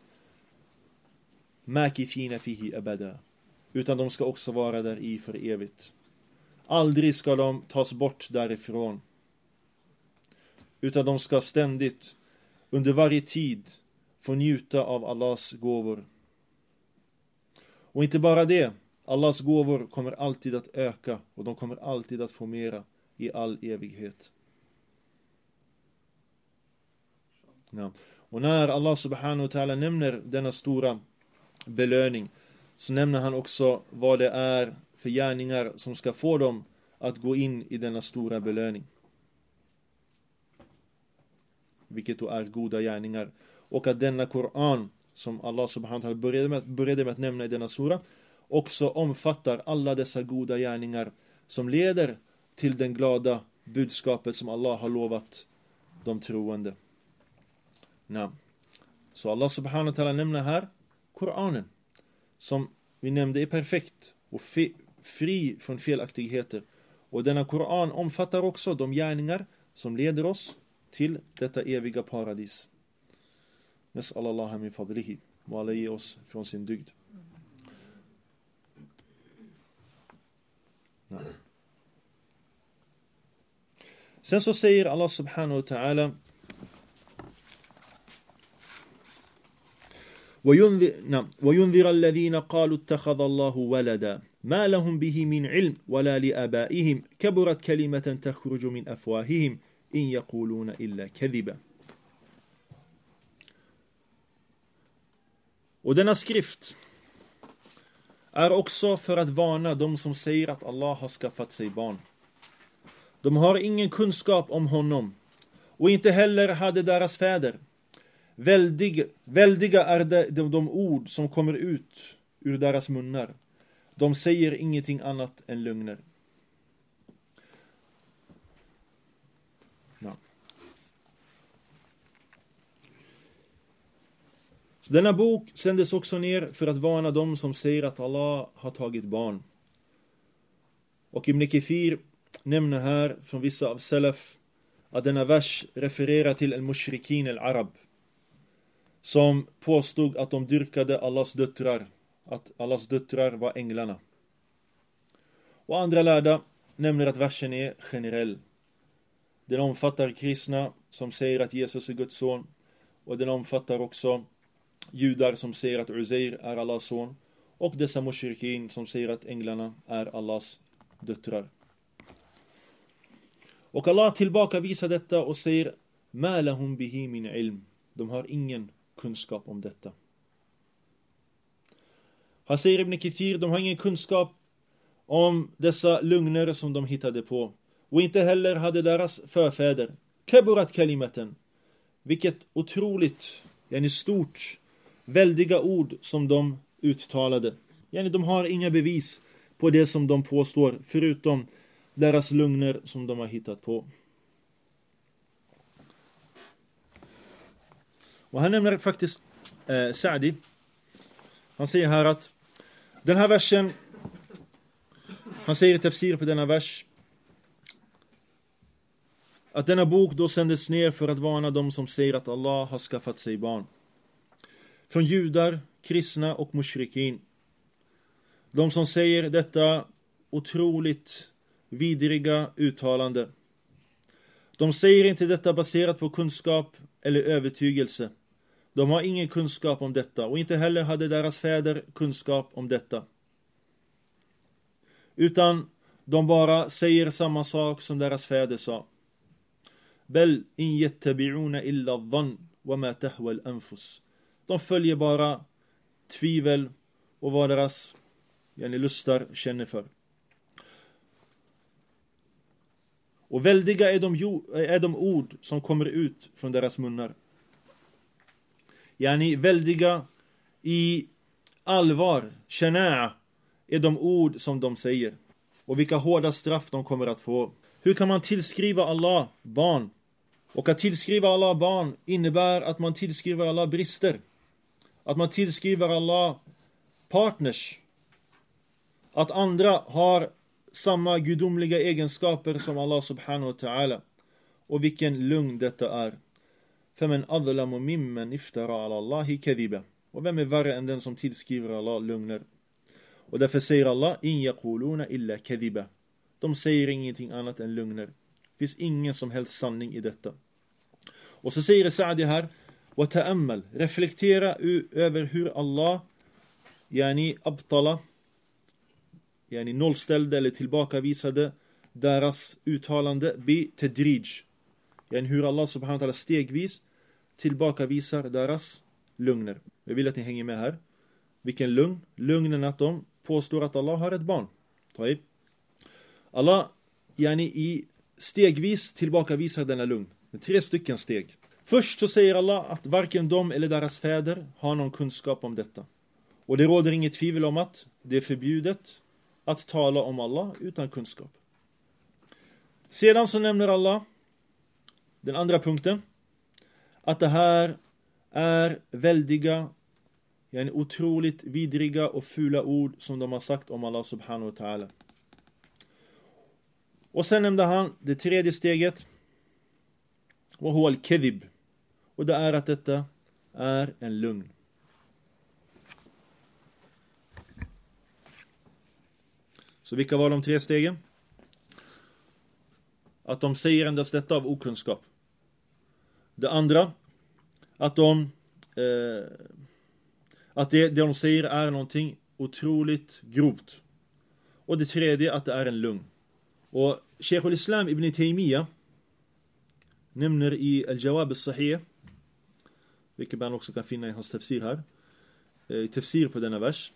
Speaker 1: Makifina fihi abada. Utan de ska också vara där i för evigt. Aldrig ska de tas bort därifrån. Utan de ska ständigt, under varje tid, få njuta av Allahs gåvor. Och inte bara det. Allahs gåvor kommer alltid att öka och de kommer alltid att få mera i all evighet. Ja. Och när Allah subhanahu wa ta'ala nämner denna stora belöning, så nämner han också vad det är för gärningar som ska få dem att gå in i denna stora belöning. Vilket då är goda gärningar. Och att denna Koran, som Allah subhanahu wa ta'ala började med, började med att nämna i denna sura, också omfattar alla dessa goda gärningar som leder till den glada budskapet som Allah har lovat de troende. Ja. Så Allah subhanahu wa ta'ala nämner här Koranen, som vi nämnde är perfekt och fi, fri från felaktigheter. Och denna Koran omfattar också de gärningar som leder oss till detta eviga paradis. Nas'alallahu min fadlihi. Må Allah ge oss från sin dygd. Ja. Sen så säger Allah subhanahu wa ta'ala وينذر الذين قالوا اتخذ الله ولدا ما لهم به من علم ولا لآبائهم كبرت كلمة تخرج من أفواههم إن يقولون إلا كذبا. Och denna skrift är också för att varna de som säger att Allah har skaffat sig barn. De har ingen kunskap om honom, och inte heller hade deras fäder. Väldig, väldiga är de, de, de ord som kommer ut ur deras munnar. De säger ingenting annat än lögner. Ja. Så denna bok sändes också ner för att varna dem som säger att Allah har tagit barn. Och Ibn Kathir nämner här från vissa av Salaf att denna vers refererar till al-mushrikin al-arab, som påstod att de dyrkade Allahs döttrar, att Allahs döttrar var änglarna. Och andra lärda nämner att versen är generell. Den omfattar kristna som säger att Jesus är Guds son, och den omfattar också judar som säger att Uzair är Allahs son, och dessa mushrikin som säger att änglarna är Allahs döttrar. Och Allah tillbaka visar detta och säger ma lahum bihi min ilm. De har ingen kunskap om detta. Han säger Ibn Kathir, de har ingen kunskap om dessa lögner som de hittade på. Och inte heller hade deras förfäder. Kaburat kalimaten. Vilket otroligt, yani stort, väldiga ord som de uttalade. Yani de har inga bevis på det som de påstår, förutom deras lögner som de har hittat på. Och han nämner faktiskt eh, Sa'di. Han säger här att den här versen, han säger i tafsir på denna vers, att denna bok då sändes ner för att varna dem som säger att Allah har skaffat sig barn. Från judar, kristna och mushrikin. De som säger detta otroligt vidriga uttalande. De säger inte detta baserat på kunskap eller övertygelse. De har ingen kunskap om detta, och inte heller hade deras fäder kunskap om detta. Utan de bara säger samma sak som deras fäder sa. Bel in yattabi'una illa dhann wa ma tahwa al-anfus. De följer bara tvivel och vad deras yani lustar känner för. Och väldiga är de, är de ord som kommer ut från deras munnar. Yani väldiga i allvar, shana'a, är de ord som de säger. Och vilka hårda straff de kommer att få. Hur kan man tillskriva Allah barn? Och att tillskriva Allah barn innebär att man tillskriver Allah brister. Att man tillskriver Allah partners. Att andra har samma gudomliga egenskaper som Allah subhanahu wa ta'ala. Och vilken lugn detta är. فَمَنْ أَظْلَمُ مِمَّنْ اِفْتَرَى عَلَى اللَّهِ كَذِبًا. Och vem är värre än den som tillskriver Allah lögner? Och därför säger Allah إِنْ يَقُولُونَ إِلَّا كَذِبًا. De säger ingenting annat än lögner. Det finns ingen som helst sanning i detta. Och så säger Sa'di här, وَتَأَمَّلْ, reflektera över hur Allah yani abtala, yani nollställde eller tillbakavisade deras uttalande bi tedrij. Yani hur Allah subhanahu wa ta'ala stegvis tillbakavisar deras lögner. Jag vill att ni hänger med här. Vilken lögn? Lögnen att de påstår att Allah har ett barn. Taib. Allah yani i stegvis tillbakavisar denna lögn. Med tre stycken steg. Först så säger Allah att varken de eller deras fäder har någon kunskap om detta. Och det råder inget tvivel om att det är förbjudet att tala om Allah utan kunskap. Sedan så nämner Allah den andra punkten, att det här är väldiga, yani otroligt vidriga och fula ord som de har sagt om Allah subhanahu wa ta'ala. Och sen nämnde han det tredje steget, och huwa al-kadhib, och det är att detta är en lögn. Så vilka var de tre stegen? Att de säger endast detta av okunskap. Det andra, att de eh, att det, det de säger är någonting otroligt grovt. Och det tredje, att det är en lugn. Och Sheikh al-Islam ibn Taymiyyah nämner i Al-Jawab al-Sahih, vilket man också kan finna i hans tafsir här, i tafsir på denna vers.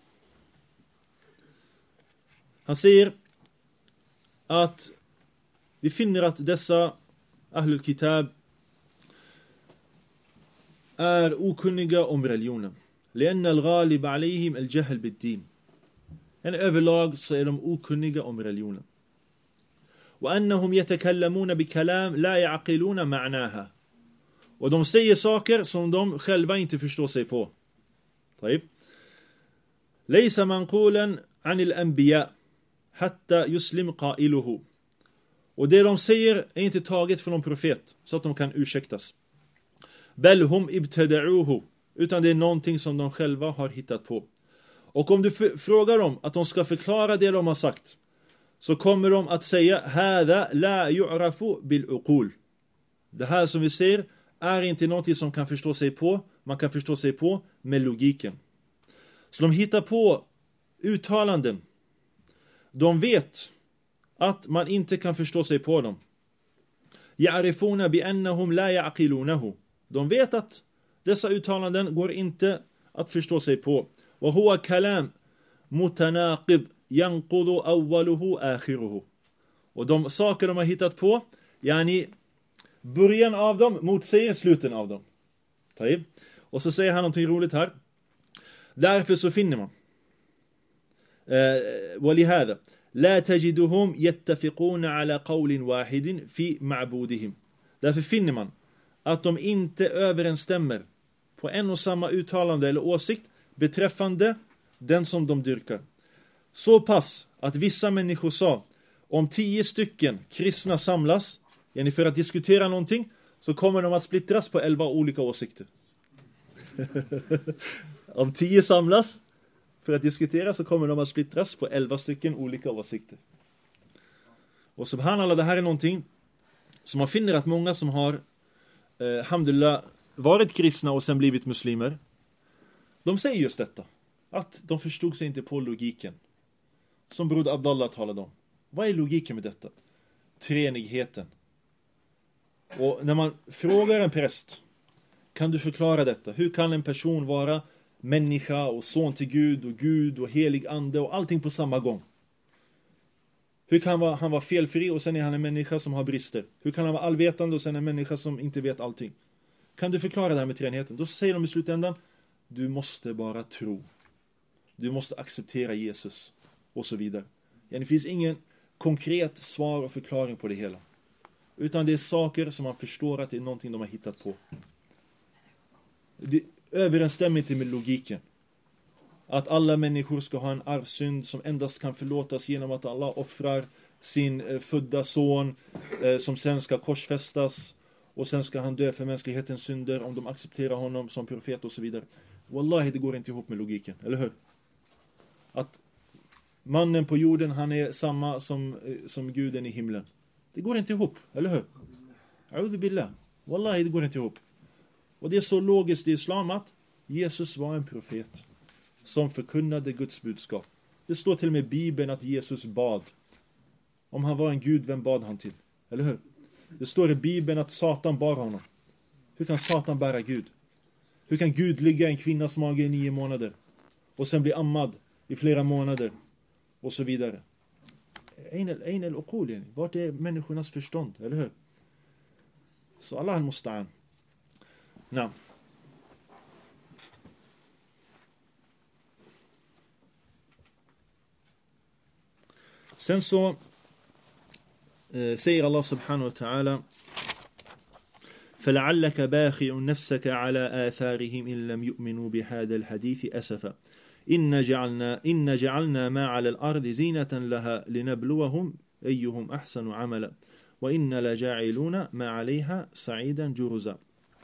Speaker 1: Han säger att vi finner att dessa Ahlul Kitab är okunniga om religionen. لأن الغالب عليهم الجهل بالدين. En överlag så är de okunniga om religionen. وأنهم يتكلمون بكلام لا يعقلون معناها. Och de säger saker som de själva inte förstår sig på. طيب. ليس منقولا عن الأنبياء حتى يسلم قائله. Och det de säger är inte taget från en profet så att de kan ursäktas. بل هم ابتدعوه. Utan det är någonting som de själva har hittat på. Och om du f- frågar dem att de ska förklara det de har sagt, så kommer de att säga هذا لا يعرف بالعقول. Det här som vi ser är inte någonting som kan förstå sig på. Man kan förstå sig på med logiken. Så de hittar på uttalanden. De vet att man inte kan förstå sig på dem. يعرفون بأنهم لا يعقلونه. De vet att dessa uttalanden går inte att förstå sig på. وهو كلام متناقض ينقض أوله آخره. Och de saker de har hittat på, yani början av dem motsäger slutet av dem. طيب. Och så säger han någonting roligt här. Därför så finner man ولهذا لا تجدهم يتفقون على قول واحد في معبودهم. Därför finner man att de inte överensstämmer på en och samma uttalande eller åsikt beträffande den som de dyrkar. Så pass att vissa människor sa, om tio stycken kristna samlas för att diskutera någonting, så kommer de att splittras på elva olika åsikter. Om tio samlas för att diskutera, så kommer de att splittras på elva stycken olika åsikter. Och subhanallah, det här är någonting som man finner att många som har eh, alhamdulillah varit kristna och sen blivit muslimer, de säger just detta, att de förstod sig inte på logiken. Som broder Abdallah talade om. Vad är logiken med detta? Treenigheten. Och när man frågar en präst, kan du förklara detta? Hur kan en person vara människa och son till Gud och Gud och helig ande och allting på samma gång? Hur kan han vara, han vara felfri och sen är han en människa som har brister? Hur kan han vara allvetande och sen en människa som inte vet allting? Kan du förklara det här med treenigheten? Då säger de i slutändan, du måste bara tro. Du måste acceptera Jesus och så vidare. Ja, det finns ingen konkret svar och förklaring på det hela. Utan det är saker som man förstår att det är någonting de har hittat på. Det överensstämmer inte med logiken. Att alla människor ska ha en arvsynd som endast kan förlåtas genom att Allah offrar sin eh, födda son eh, som sen ska korsfästas och sen ska han dö för mänsklighetens synder om de accepterar honom som profet och så vidare. Wallahi, det går inte ihop med logiken, eller hur? Att mannen på jorden, han är samma som, som guden i himlen. Det går inte ihop, eller hur? A'udhu billah. Wallahi, det går inte ihop. Och det är så logiskt i islam att Jesus var en profet som förkunnade Guds budskap. Det står till och med i Bibeln att Jesus bad. Om han var en gud, vem bad han till? Eller hur? Det står i Bibeln att Satan bar honom. Hur kan Satan bära Gud? Hur kan Gud ligga i en kvinnas mage i nio månader och sen bli ammad i flera månader och så vidare? Ein al-uqul, vart är människornas förstånd, eller hur? Så Allah al-musta'an. Nej. Sen så eh, säger Allah subhanahu wa ta'ala فَلَعَلَّكَ بَاخِعٌ نَفْسَكَ عَلَى آثَارِهِمْ إِنْ لَمْ يُؤْمِنُوا بِهَذَا الْحَدِيثِ أَسَفًا إِنَّ جَعَلْنَا إِنَّ جَعَلْنَا مَا عَلَى الْأَرْضِ زِينَةً لَهَا لِنَبْلُوَهُمْ أَيُّهُمْ أَحْسَنُ عَمَلًا وَإِنَّ لَجَاعِلُونَ مَا عَلَيْهَا صَعِيدًا جُرُزًا.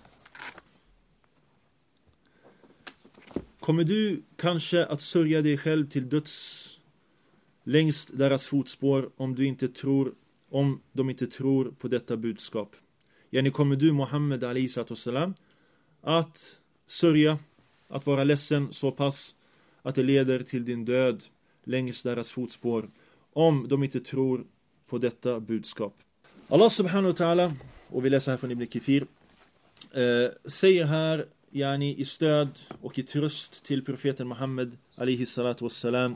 Speaker 1: Kommer du kanske att sörja dig själv till döds längs deras fotspår om du inte tror, om de inte tror på detta budskap? Yani, kommer du, Muhammed alayhi salatu wassalam, att sörja, att vara ledsen så pass att det leder till din död längs deras fotspår om de inte tror på detta budskap. Allah subhanahu wa ta'ala, och vi läser här från Ibn Kathir, eh, säger här yani, i stöd och i tröst till profeten Muhammed alayhi salatu wassalam: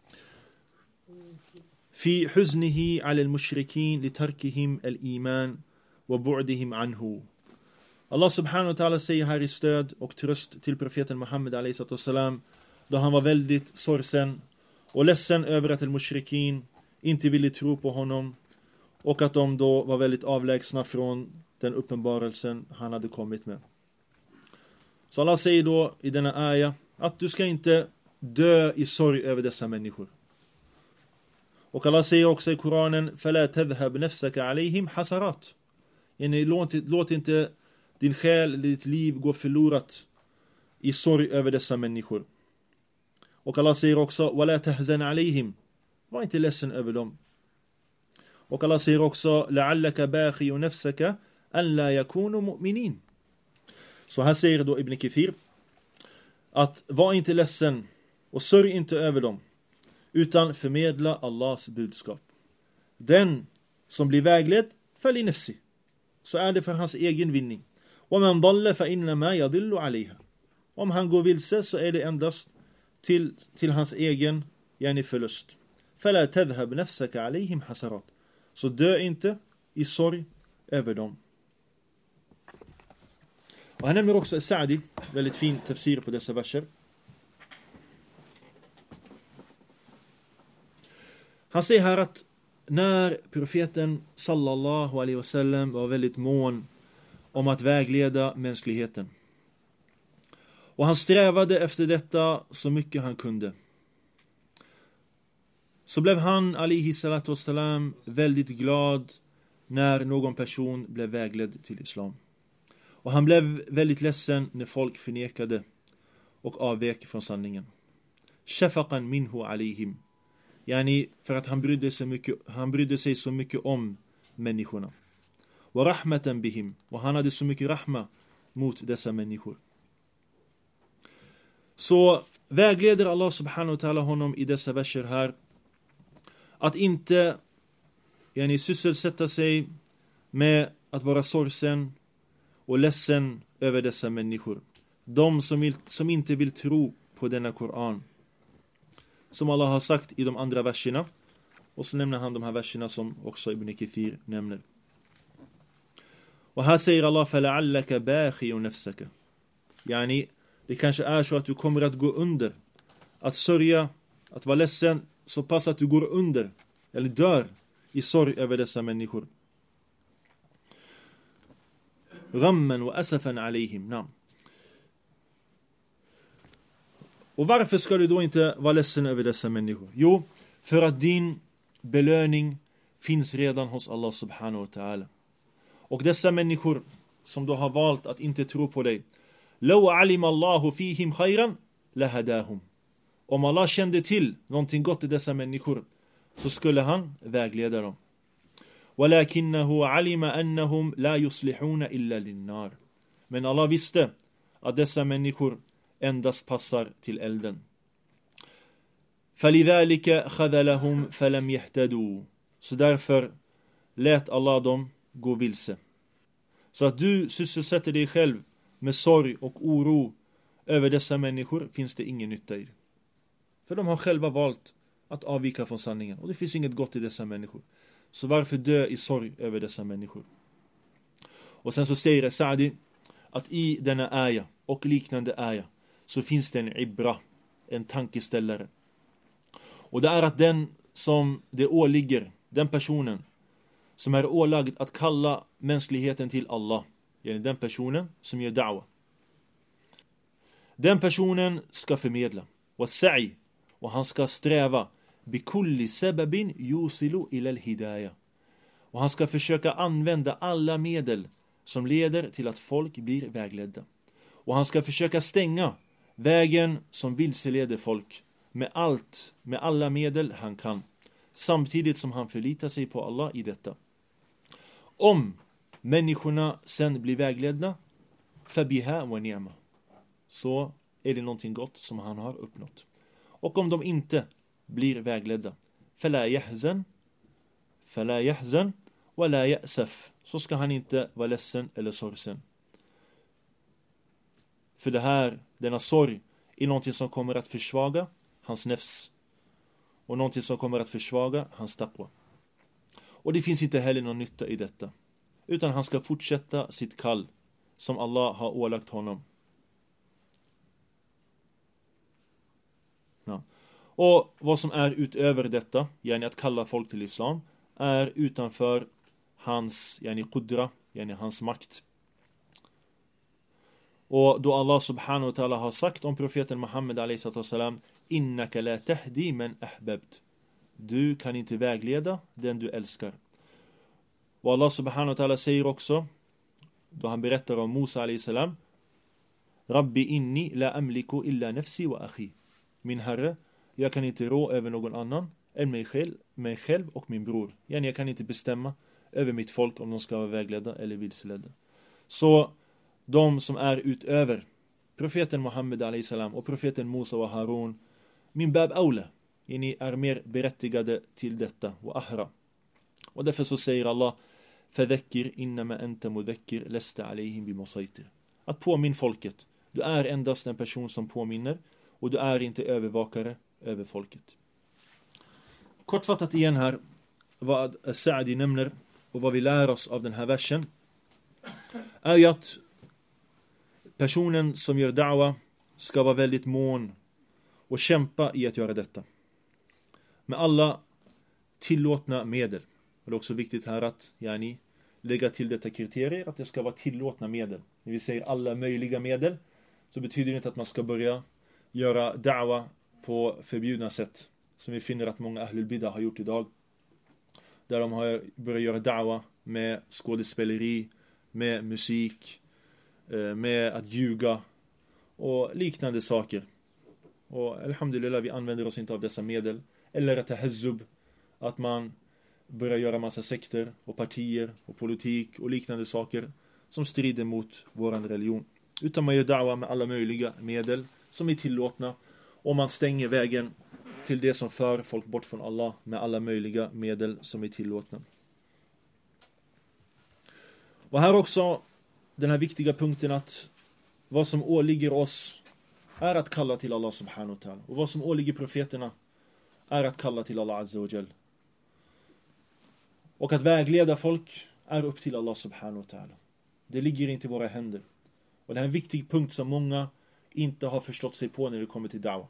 Speaker 1: fi huznihi ala al-mushrikin li tarkihim al-iman wa bu'dihim anhu. Allah subhanahu wa ta'ala säger här i stöd och tröst till profeten Muhammed alayhi salatu wassalam, då han var väldigt sorgsen och ledsen över att al-mushrikin inte ville tro på honom och att de då var väldigt avlägsna från den uppenbarelsen han hade kommit med. Så Allah säger då i denna ayah att du ska inte dö i sorg över dessa människor. Och Allah säger också i Koranen: فَلَا تَذْهَبْ نَفْسَكَ عَلَيْهِمْ حَسَرَاتٍ. Låt, låt inte din själ, ditt liv gå förlorat i sorg över dessa människor. Och Allah säger också: وَلَا تَهْزَنْ عَلَيْهِمْ. Var inte ledsen över dem. Och Allah säger också: لَعَلَّكَ بَاخِيُ نَفْسَكَ أَنْ لَا يَكُونُ مُؤْمِنِينَ. Så här säger då Ibn Kathir att var inte ledsen och sörj inte över dem, utan förmedla Allahs budskap. Den som blir vägledd fali nafsi, så är det för hans egen vinning. Och man dalla fa innama yadillu alayha. Om han går vilse så är det endast till till hans egen yani förlust. Fala tadhhab nafsaka alayhim hasarat. Så dö inte i sorg över dem. Och han nämner också Sa'di, väldigt fin tafsir på dessa verser. Han säger här att när profeten sallallahu alaihi wasallam var väldigt mån om att vägleda mänskligheten, och han strävade efter detta så mycket han kunde, så blev han alaihi salatu wassalam väldigt glad när någon person blev vägledd till islam. Och han blev väldigt ledsen när folk förnekade och avvek från sanningen. Shafaqan minhu alaihim. Yani för att han brydde sig mycket, han brydde sig så mycket om människorna. Wa rahmatan bihim. Och han hade så mycket rahma mot dessa människor. Så vägleder Allah subhanahu wa ta'ala honom i dessa verser här att inte yani sysselsätta sig med att vara sorgsen och ledsen över dessa människor. De som, vill, som inte vill tro på denna Koran. Som Allah har sagt i de andra verserna. Och så nämner han de här verserna som också Ibn Kathir nämner. Och här säger Allah: فَلَعَلَّكَ بَاخِيُ نَفْسَكَ. Yani, det kanske är så att du kommer att gå under. Att sörja, att vara ledsen så pass att du går under eller dör i sorg över dessa människor. Ghamman wa asafan alayhim. Nam. Och varför ska du då inte vara ledsen över dessa människor? Jo, för att din belöning finns redan hos Allah subhanahu wa ta'ala. Och dessa människor som då har valt att inte tro på dig, law alima Allahu fihim khayran lahadahum. Om Allah kände till någonting gott i dessa människor så skulle han vägleda dem. ولكنه علم أنهم لا يصلحون إلا للنار. Men Allah visste att dessa människor endast passar till elden. فلذلك خذلهم فلم يهتدوا. Så därför lät Allah dem gå vilse. Så att du sysselsätter dig själv med sorg och oro över dessa människor finns det ingen nytta i. För de har själva valt att avvika från sanningen. Och det finns inget gott i dessa människor. Så varför dö i sorg över dessa människor? Och sen så säger Sa'di att i denna ayah och liknande ayah så finns det en ibra, en tankeställare. Och det är att den som det åligger, den personen som är ålagd att kalla mänskligheten till Allah, den personen som gör da'wa, den personen ska förmedla och sa'i, och han ska sträva bikulli sababin yusilu ila al-hidayah. Och han ska försöka använda alla medel som leder till att folk blir vägledda. Och han ska försöka stänga vägen som vilseleder folk med allt, med alla medel han kan, samtidigt som han förlitar sig på Allah i detta. Om människorna sen blir vägledda, fabiha wa ni'ma, så är det någonting gott som han har uppnått. Och om de inte blir vägledda, فلا يحزن فلا يحزن ولا يأسف. Så ska han inte vara ledsen eller sorgsen. För det här, denna sorg, är någonting som kommer att försvaga hans nefs. Och någonting som kommer att försvaga hans taqwa. Och det finns inte heller någon nytta i detta. Utan han ska fortsätta sitt kall som Allah har ålagt honom. Ja. Och vad som är utöver detta, yani att kalla folk till islam, är utanför hans yani qudra, yani hans makt. Och då Allah subhanahu wa ta'ala har sagt om profeten Muhammed alayhi salam, innaka la tahdi man ahbabt. Du kan inte vägleda den du älskar. Och Allah subhanahu wa ta'ala säger också, då han berättar om Musa alayhi salam, Rabbi inni la amliku illa nafsi wa akhi. Min herre, jag kan inte rå över någon annan än mig själv, mig själv och min bror. Yani jag kan inte bestämma över mitt folk om de ska vara vägledda eller vilseledda. Så de som är utöver profeten Muhammed alayhi salam och profeten Musa och Harun, min bab awla, ni är mer berättigade till detta och ahra. Och därför så säger Allah, fadhakkir innama anta mudhakkir lasta alayhim bimusaytir. Att påminn folket, du är endast en person som påminner och du är inte övervakare över folket. Kortfattat igen här vad As-Sa'di nämner och vad vi lär oss av den här versen är ju att personen som gör da'wa ska vara väldigt mån och kämpa i att göra detta med alla tillåtna medel. Och det är också viktigt här att yani, lägga till detta kriterier att det ska vara tillåtna medel. När vi säger alla möjliga medel så betyder det inte att man ska börja göra da'wa på förbjudna sätt som vi finner att många ahlul bidah har gjort idag. Där de har börjat göra da'wa med skådespeleri, med musik, med att ljuga och liknande saker. Och alhamdulillah, vi använder oss inte av dessa medel. Eller att tahazzub, att man börjar göra massa sekter och partier och politik och liknande saker som strider mot våran religion. Utan man gör da'wa med alla möjliga medel som är tillåtna och man stänger vägen till det som för folk bort från Allah med alla möjliga medel som är tillåtna. Och här också den här viktiga punkten att vad som åligger oss är att kalla till Allah subhanahu wa ta'ala. Och vad som åligger profeterna är att kalla till Allah azza wa jal. Och att vägleda folk är upp till Allah subhanahu wa ta'ala. Det ligger inte i våra händer. Och det är en viktig punkt som många inte har förstått sig på när det kommer till da'wa.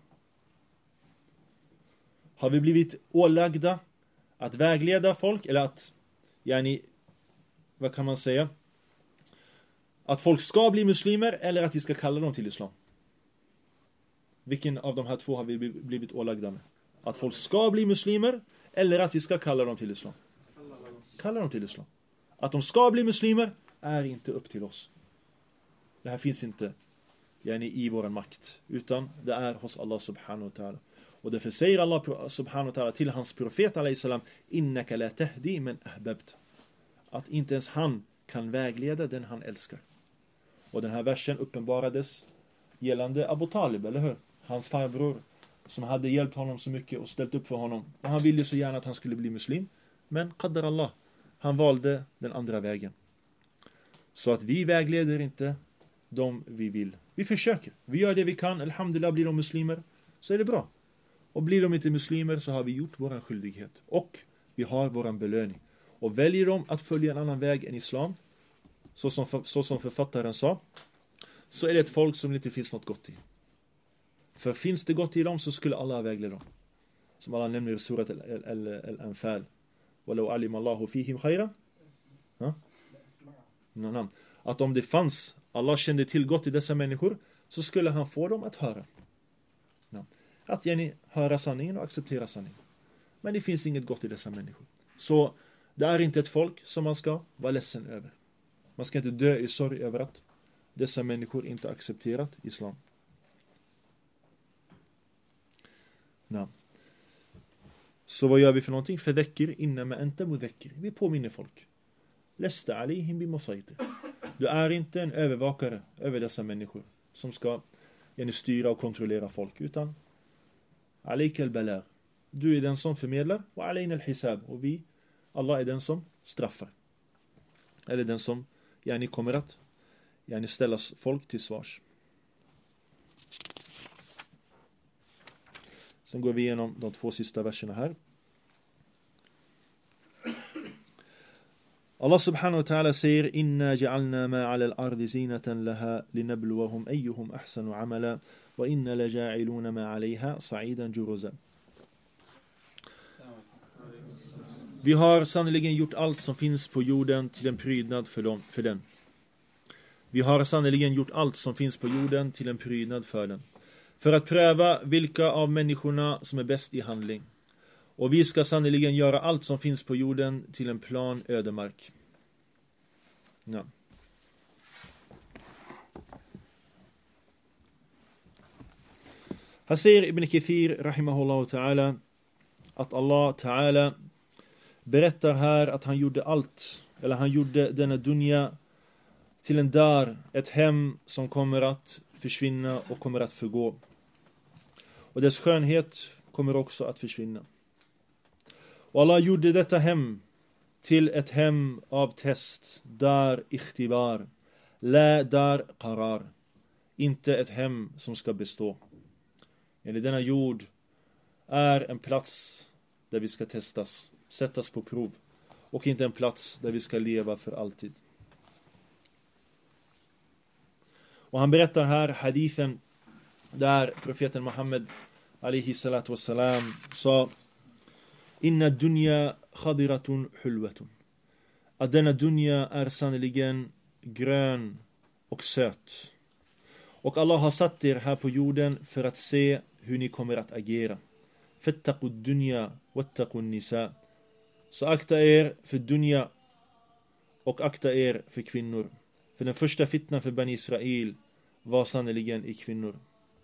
Speaker 1: Har vi blivit ålagda att vägleda folk eller att, yani, vad kan man säga? Att folk ska bli muslimer eller att vi ska kalla dem till islam? Vilken av de här två har vi blivit ålagda med? Att folk ska bli muslimer eller att vi ska kalla dem till islam? Kalla dem till islam. Att de ska bli muslimer är inte upp till oss. Det här finns inte yani, i vår makt. Utan det är hos Allah subhanahu wa ta'ala. Och därför säger Allah subhanahu wa ta'ala till hans profet alayhi salam, innaka la tahdi man ahbabt. Att inte ens han kan vägleda den han älskar. Och den här versen uppenbarades gällande Abu Talib, eller hur? Hans farbror som hade hjälpt honom så mycket och ställt upp för honom. Och han ville så gärna att han skulle bli muslim. Men qaddar Allah, han valde den andra vägen. Så att vi vägleder inte de vi vill. Vi försöker. Vi gör det vi kan. Alhamdulillah, blir de muslimer så är det bra. Och blir de inte muslimer så har vi gjort vår skyldighet. Och vi har vår belöning. Och väljer de att följa en annan väg än islam, så som, så som författaren sa, så är det ett folk som det inte finns något gott i. För finns det gott i dem så skulle Allah vägleda dem. Som Allah nämner i surat Al-Anfal. وَلَوْ عَلِمَ اللَّهُ فِيهِمْ خَيْرًا. Att om det fanns, Allah kände till gott i dessa människor, så skulle han få dem att höra. Att gärna höra sanningen och acceptera sanningen. Men det finns inget gott i dessa människor. Så det är inte ett folk som man ska vara ledsen över. Man ska inte dö i sorg över att dessa människor inte accepterat islam. Nej. Så vad gör vi för någonting? Fadhakkir innama anta mudhakkir. Vi påminner folk. Lasta alayhim bimusaytir. Du är inte en övervakare över dessa människor som ska styra och kontrollera folk, utan alayka al-balag. du är den som förmedlar, och alayna al-hisab, och vi, Allah är den som straffar. Eller den som yani kommer att yani ställa folk till svars. Sen går vi igenom de två sista verserna här. Allah subhanahu wa ta'ala säger: Inna ja'alna ma 'ala al-ardi zinatan laha linabluwahum ayyuhum ahsanu 'amala wa inna la ja'iluna ma 'alayha sa'idan juruza. Vi har sannoliken gjort allt som finns på jorden till en prydnad för, dem, för den. Vi har sannoliken gjort allt som finns på jorden till en prydnad för den. För att pröva vilka av människorna som är bäst i handling. Och vi ska sannoliken göra allt som finns på jorden till en plan ödemark. Ja. Här säger Ibn Kathir rahimahullah ta'ala att Allah ta'ala berättar här att han gjorde allt, eller han gjorde denna dunya till en dar, ett hem som kommer att försvinna och kommer att förgå. Och dess skönhet kommer också att försvinna. Och Allah gjorde detta hem till ett hem av test, dar ikhtibar, la dar qarar, inte ett hem som ska bestå. Eller denna jord är en plats där vi ska testas, sättas på prov, och inte en plats där vi ska leva för alltid. Och han berättar här hadithen där profeten Muhammed alayhi salatu wassalam sa: Inna dunya khadiratun hulwatun. Att denna dunya är sannoliken grön och söt. Och Allah har satt er här på jorden för att se hur ni kommer att agera. Fattaqu dunya wattaqu nisa. Så akta er för dunya och akta er för kvinnor. För den första fitnan för Bani Israel var sannoliken i kvinnor.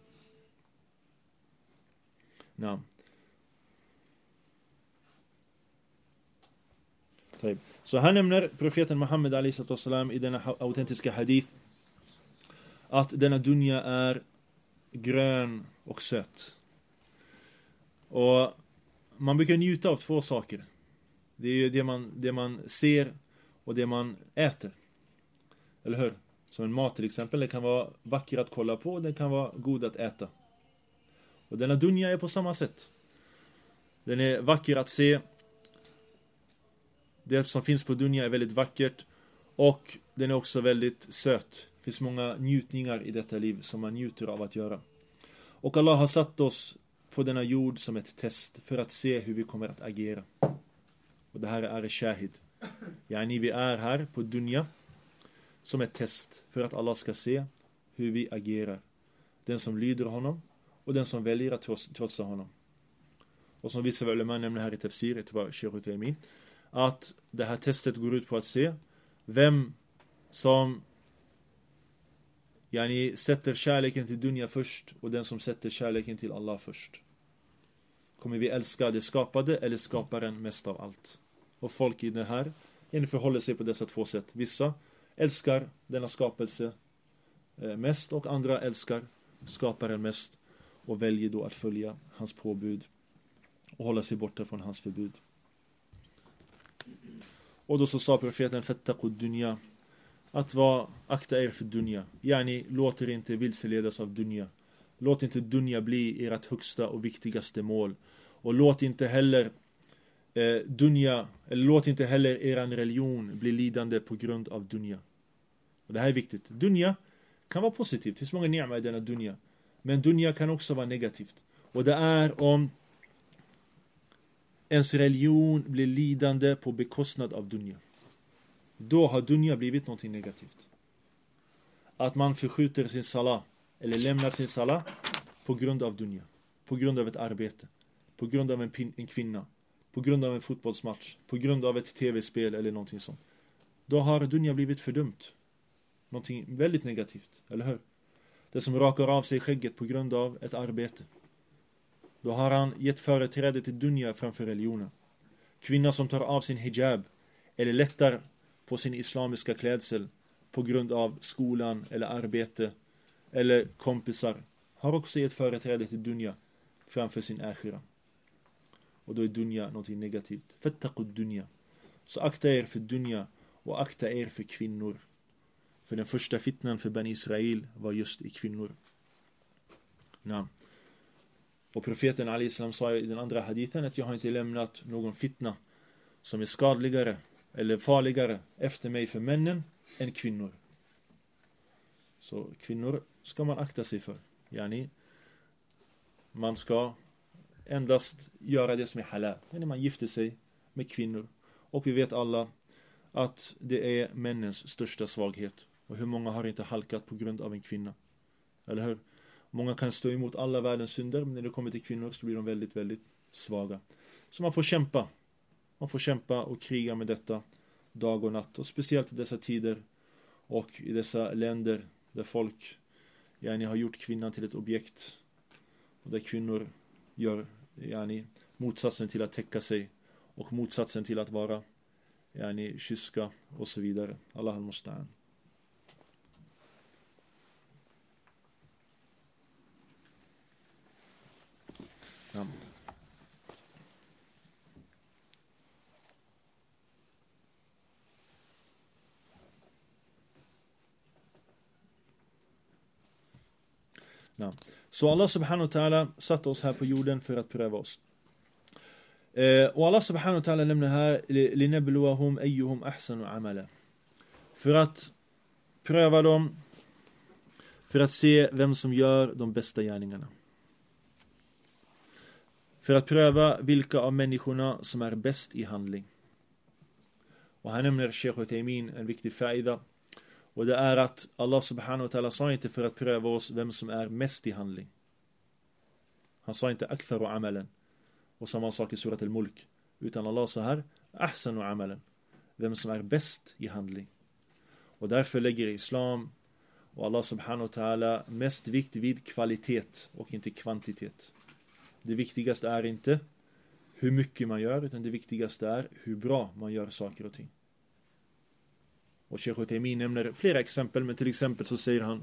Speaker 1: Ja. Så här nämner profeten Muhammed alayhi salatu wassalam i denna autentiska hadith att denna dunya är grön och söt. Och man brukar njuta av två saker. Det är ju det man, det man ser och det man äter. Eller hur? Som en mat till exempel, det kan vara vacker att kolla på och det kan vara god att äta. Och denna dunya är på samma sätt. Den är vacker att se. Det som finns på dunya är väldigt vackert. Och den är också väldigt söt. Det finns många njutningar i detta liv som man njuter av att göra. Och Allah har satt oss på denna jord som ett test för att se hur vi kommer att agera. Och det här är shahid. Yani vi är här på dunya som ett test för att Allah ska se hur vi agerar. Den som lyder honom och den som väljer att trotsa honom. Och som vissa ulema nämner här i tafsir, det var Sheikh Uthaymeen, att det här testet går ut på att se vem som yani sätter kärleken till dunya först och den som sätter kärleken till Allah först. Kommer vi älska det skapade eller skaparen mest av allt? Och folk i det här förhåller sig på dessa två sätt. Vissa älskar denna skapelse mest och andra älskar skaparen mest och väljer då att följa hans påbud och hålla sig borta från hans förbud. Och då så sa profeten fattaqu dunya, att vara akta er för dunya. Yani låt er inte vilseledas av dunya. Låt inte dunya bli ert högsta och viktigaste mål. Och låt inte heller eh, dunya, eller låt inte heller er religion bli lidande på grund av dunya. Och det här är viktigt. Dunya kan vara positivt. Det finns många ni'ma i denna dunya. Men dunya kan också vara negativt. Och det är om ens religion blir lidande på bekostnad av dunya. Då har dunya blivit något negativt. Att man förskjuter sin salah eller lämnar sin salah på grund av dunya. På grund av ett arbete. På grund av en, pin- en kvinna. På grund av en fotbollsmatch. På grund av ett tv-spel eller någonting sånt. Då har dunya blivit fördömt. Någonting väldigt negativt, eller hur? Det som rakar av sig skägget på grund av ett arbete. Då har han gett företräde till dunya framför religionen. Kvinnan som tar av sin hijab eller lättar på sin islamiska klädsel på grund av skolan eller arbete eller kompisar har också gett företräde till dunya framför sin akhira. Och då är dunja någonting negativt. Fattaqu dunja. Så akta er för dunja och akta er för kvinnor. För den första fitnan för Bani Israel var just i kvinnor. Ja. Och profeten Ali Islam sa i den andra hadithen att jag har inte lämnat någon fitna som är skadligare eller farligare efter mig för männen än kvinnor. Så kvinnor ska man akta sig för. Yani, man ska endast göra det som är halal. Yani man gifter sig med kvinnor. Och vi vet alla att det är männens största svaghet. Och hur många har inte halkat på grund av en kvinna? Eller hur? Många kan stå emot alla världens synder, men när det kommer till kvinnor så blir de väldigt, väldigt svaga. Så man får kämpa. Man får kämpa och kriga med detta dag och natt. Och speciellt i dessa tider och i dessa länder där folk yani, har gjort kvinnan till ett objekt. Och där kvinnor gör yani, motsatsen till att täcka sig. Och motsatsen till att vara yani, kyska och så vidare. Allah al-Musta'an. Ja. Ja. Så Allah subhanahu wa ta'ala satte oss här på jorden för att pröva oss. Eh, och Allah subhanahu wa ta'ala nämner här linabluwahum ayyuhum ahsanu amala. För att pröva dem, för att se vem som gör de bästa gärningarna. För att pröva vilka av människorna som är bäst i handling. Och här nämner Sheikh Uthaymeen en viktig faida. Och det är att Allah subhanahu wa ta'ala sa inte för att pröva oss vem som är mest i handling. Han sa inte aktharu amalen. Och samma sak i surat al-Mulk. Utan Allah sa här ahsanu amalen. Vem som är bäst i handling. Och därför lägger Islam och Allah subhanahu wa ta'ala mest vikt vid kvalitet och inte kvantitet. Det viktigaste är inte hur mycket man gör, utan det viktigaste är hur bra man gör saker och ting. Och Sheikh Uthaymeen nämner flera exempel, men till exempel så säger han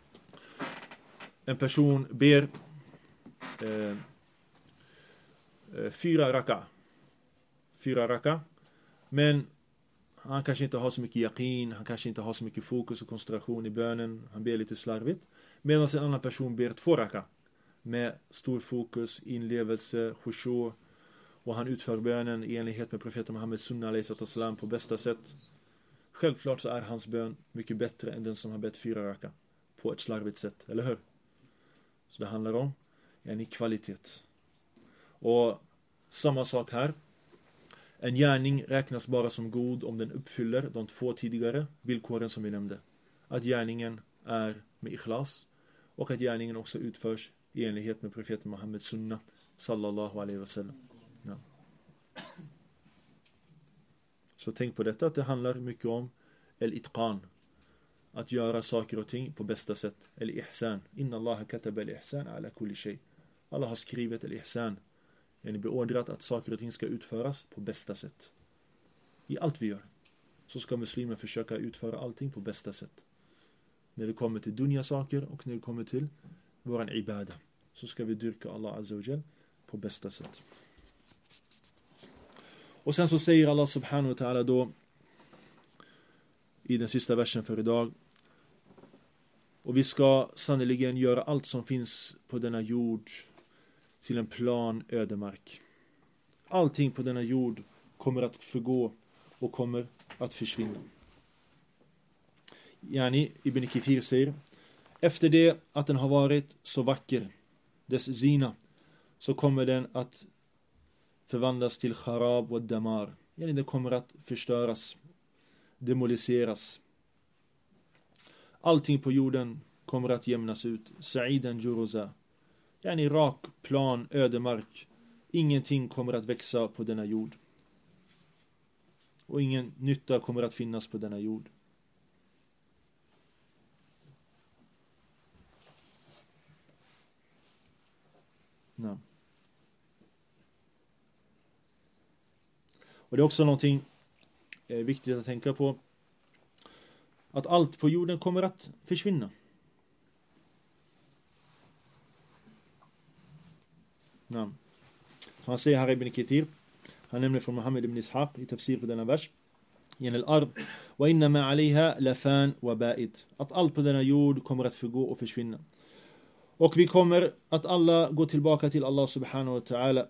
Speaker 1: en person ber eh, eh, fyra raka fyra raka men han kanske inte har så mycket yaqin, han kanske inte har så mycket fokus och koncentration i bönen, han ber lite slarvigt, medan en annan person ber två raka med stor fokus, inlevelse, khushu, och han utför bönen i enlighet med profeten Muhammed sunna alayhi salam på bästa sätt. Självklart så är hans bön mycket bättre än den som har bett fyra raka på ett slarvigt sätt, eller hur? Så det handlar om en kvalitet. Och samma sak här. En gärning räknas bara som god om den uppfyller de två tidigare villkoren som vi nämnde. Att gärningen är med ikhlas och att gärningen också utförs i enlighet med profeten Muhammed sunna sallallahu alaihi wasallam. Ja. Så tänk på detta, att det handlar mycket om el-itqan, att göra saker och ting på bästa sätt. El-ihsan, inna Allah kataba el-ihsan ala kulli shay. Allah har skrivit el-ihsan, yani beordrat att saker och ting ska utföras på bästa sätt. I allt vi gör så ska muslimer försöka utföra allting på bästa sätt. När det kommer till dunya saker och när det kommer till våran ibada, så ska vi dyrka Allah azza wa jal på bästa sätt. Och sen så säger Allah subhanahu wa ta'ala då i den sista versen för idag: och vi ska sannoliken göra allt som finns på denna jord till en plan ödemark. Allting på denna jord kommer att förgå och kommer att försvinna. Yani Ibn Kathir säger: efter det att den har varit så vacker, dess zina, så kommer den att förvandlas till kharab och damar. Yani den kommer att förstöras, demoliseras. Allting på jorden kommer att jämnas ut. Sa'idan juruza. Yani rak, plan, ödemark. Ingenting kommer att växa på denna jord. Och ingen nytta kommer att finnas på denna jord. Nej. Och det är också någonting eh, viktigt att tänka på. Att allt på jorden kommer att försvinna. Nej. Så han säger här Ibn Kathir, han nämner från Muhammad ibn Ishaq i tafsir på denna vers, gen al-ard wa inna ma alayha lafan wa ba'id, att allt på denna jord kommer att förgå och försvinna. Och vi kommer att alla gå tillbaka till Allah subhanahu wa ta'ala.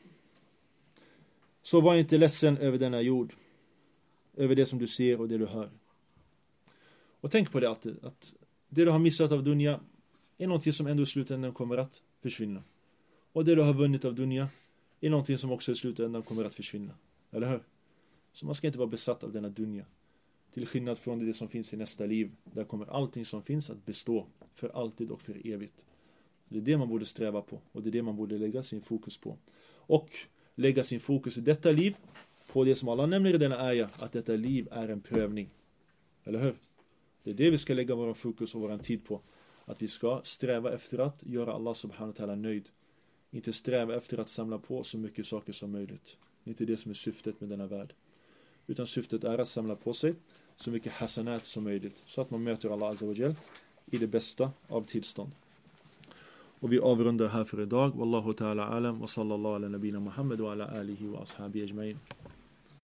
Speaker 1: Så var inte ledsen över denna jord, över det som du ser och det du hör. Och tänk på det alltid, att det du har missat av dunya är någonting som ändå i slutändan kommer att försvinna. Och det du har vunnit av dunya är någonting som också i slutändan kommer att försvinna. Eller hur? Så man ska inte vara besatt av denna dunya. Till skillnad från det som finns i nästa liv. Där kommer allting som finns att bestå för alltid och för evigt. Det är det man borde sträva på. Och det är det man borde lägga sin fokus på. Och lägga sin fokus i detta liv på det som Allah nämner i denna ayah, att detta liv är en prövning. Eller hur? Det är det vi ska lägga vår fokus och vår tid på. Att vi ska sträva efter att göra Allah subhanahu wa ta'ala nöjd. Inte sträva efter att samla på så mycket saker som möjligt. Det är inte det som är syftet med denna värld. Utan syftet är att samla på sig så mycket hasanat som möjligt. Så att man möter Allah azza wa jal i det bästa av tillstånd. Och vi avrundar här för idag. Wallahu ta'ala alam wa sallallahu ala nabina Muhammad wa ala alihi wa ashabi ajma'in.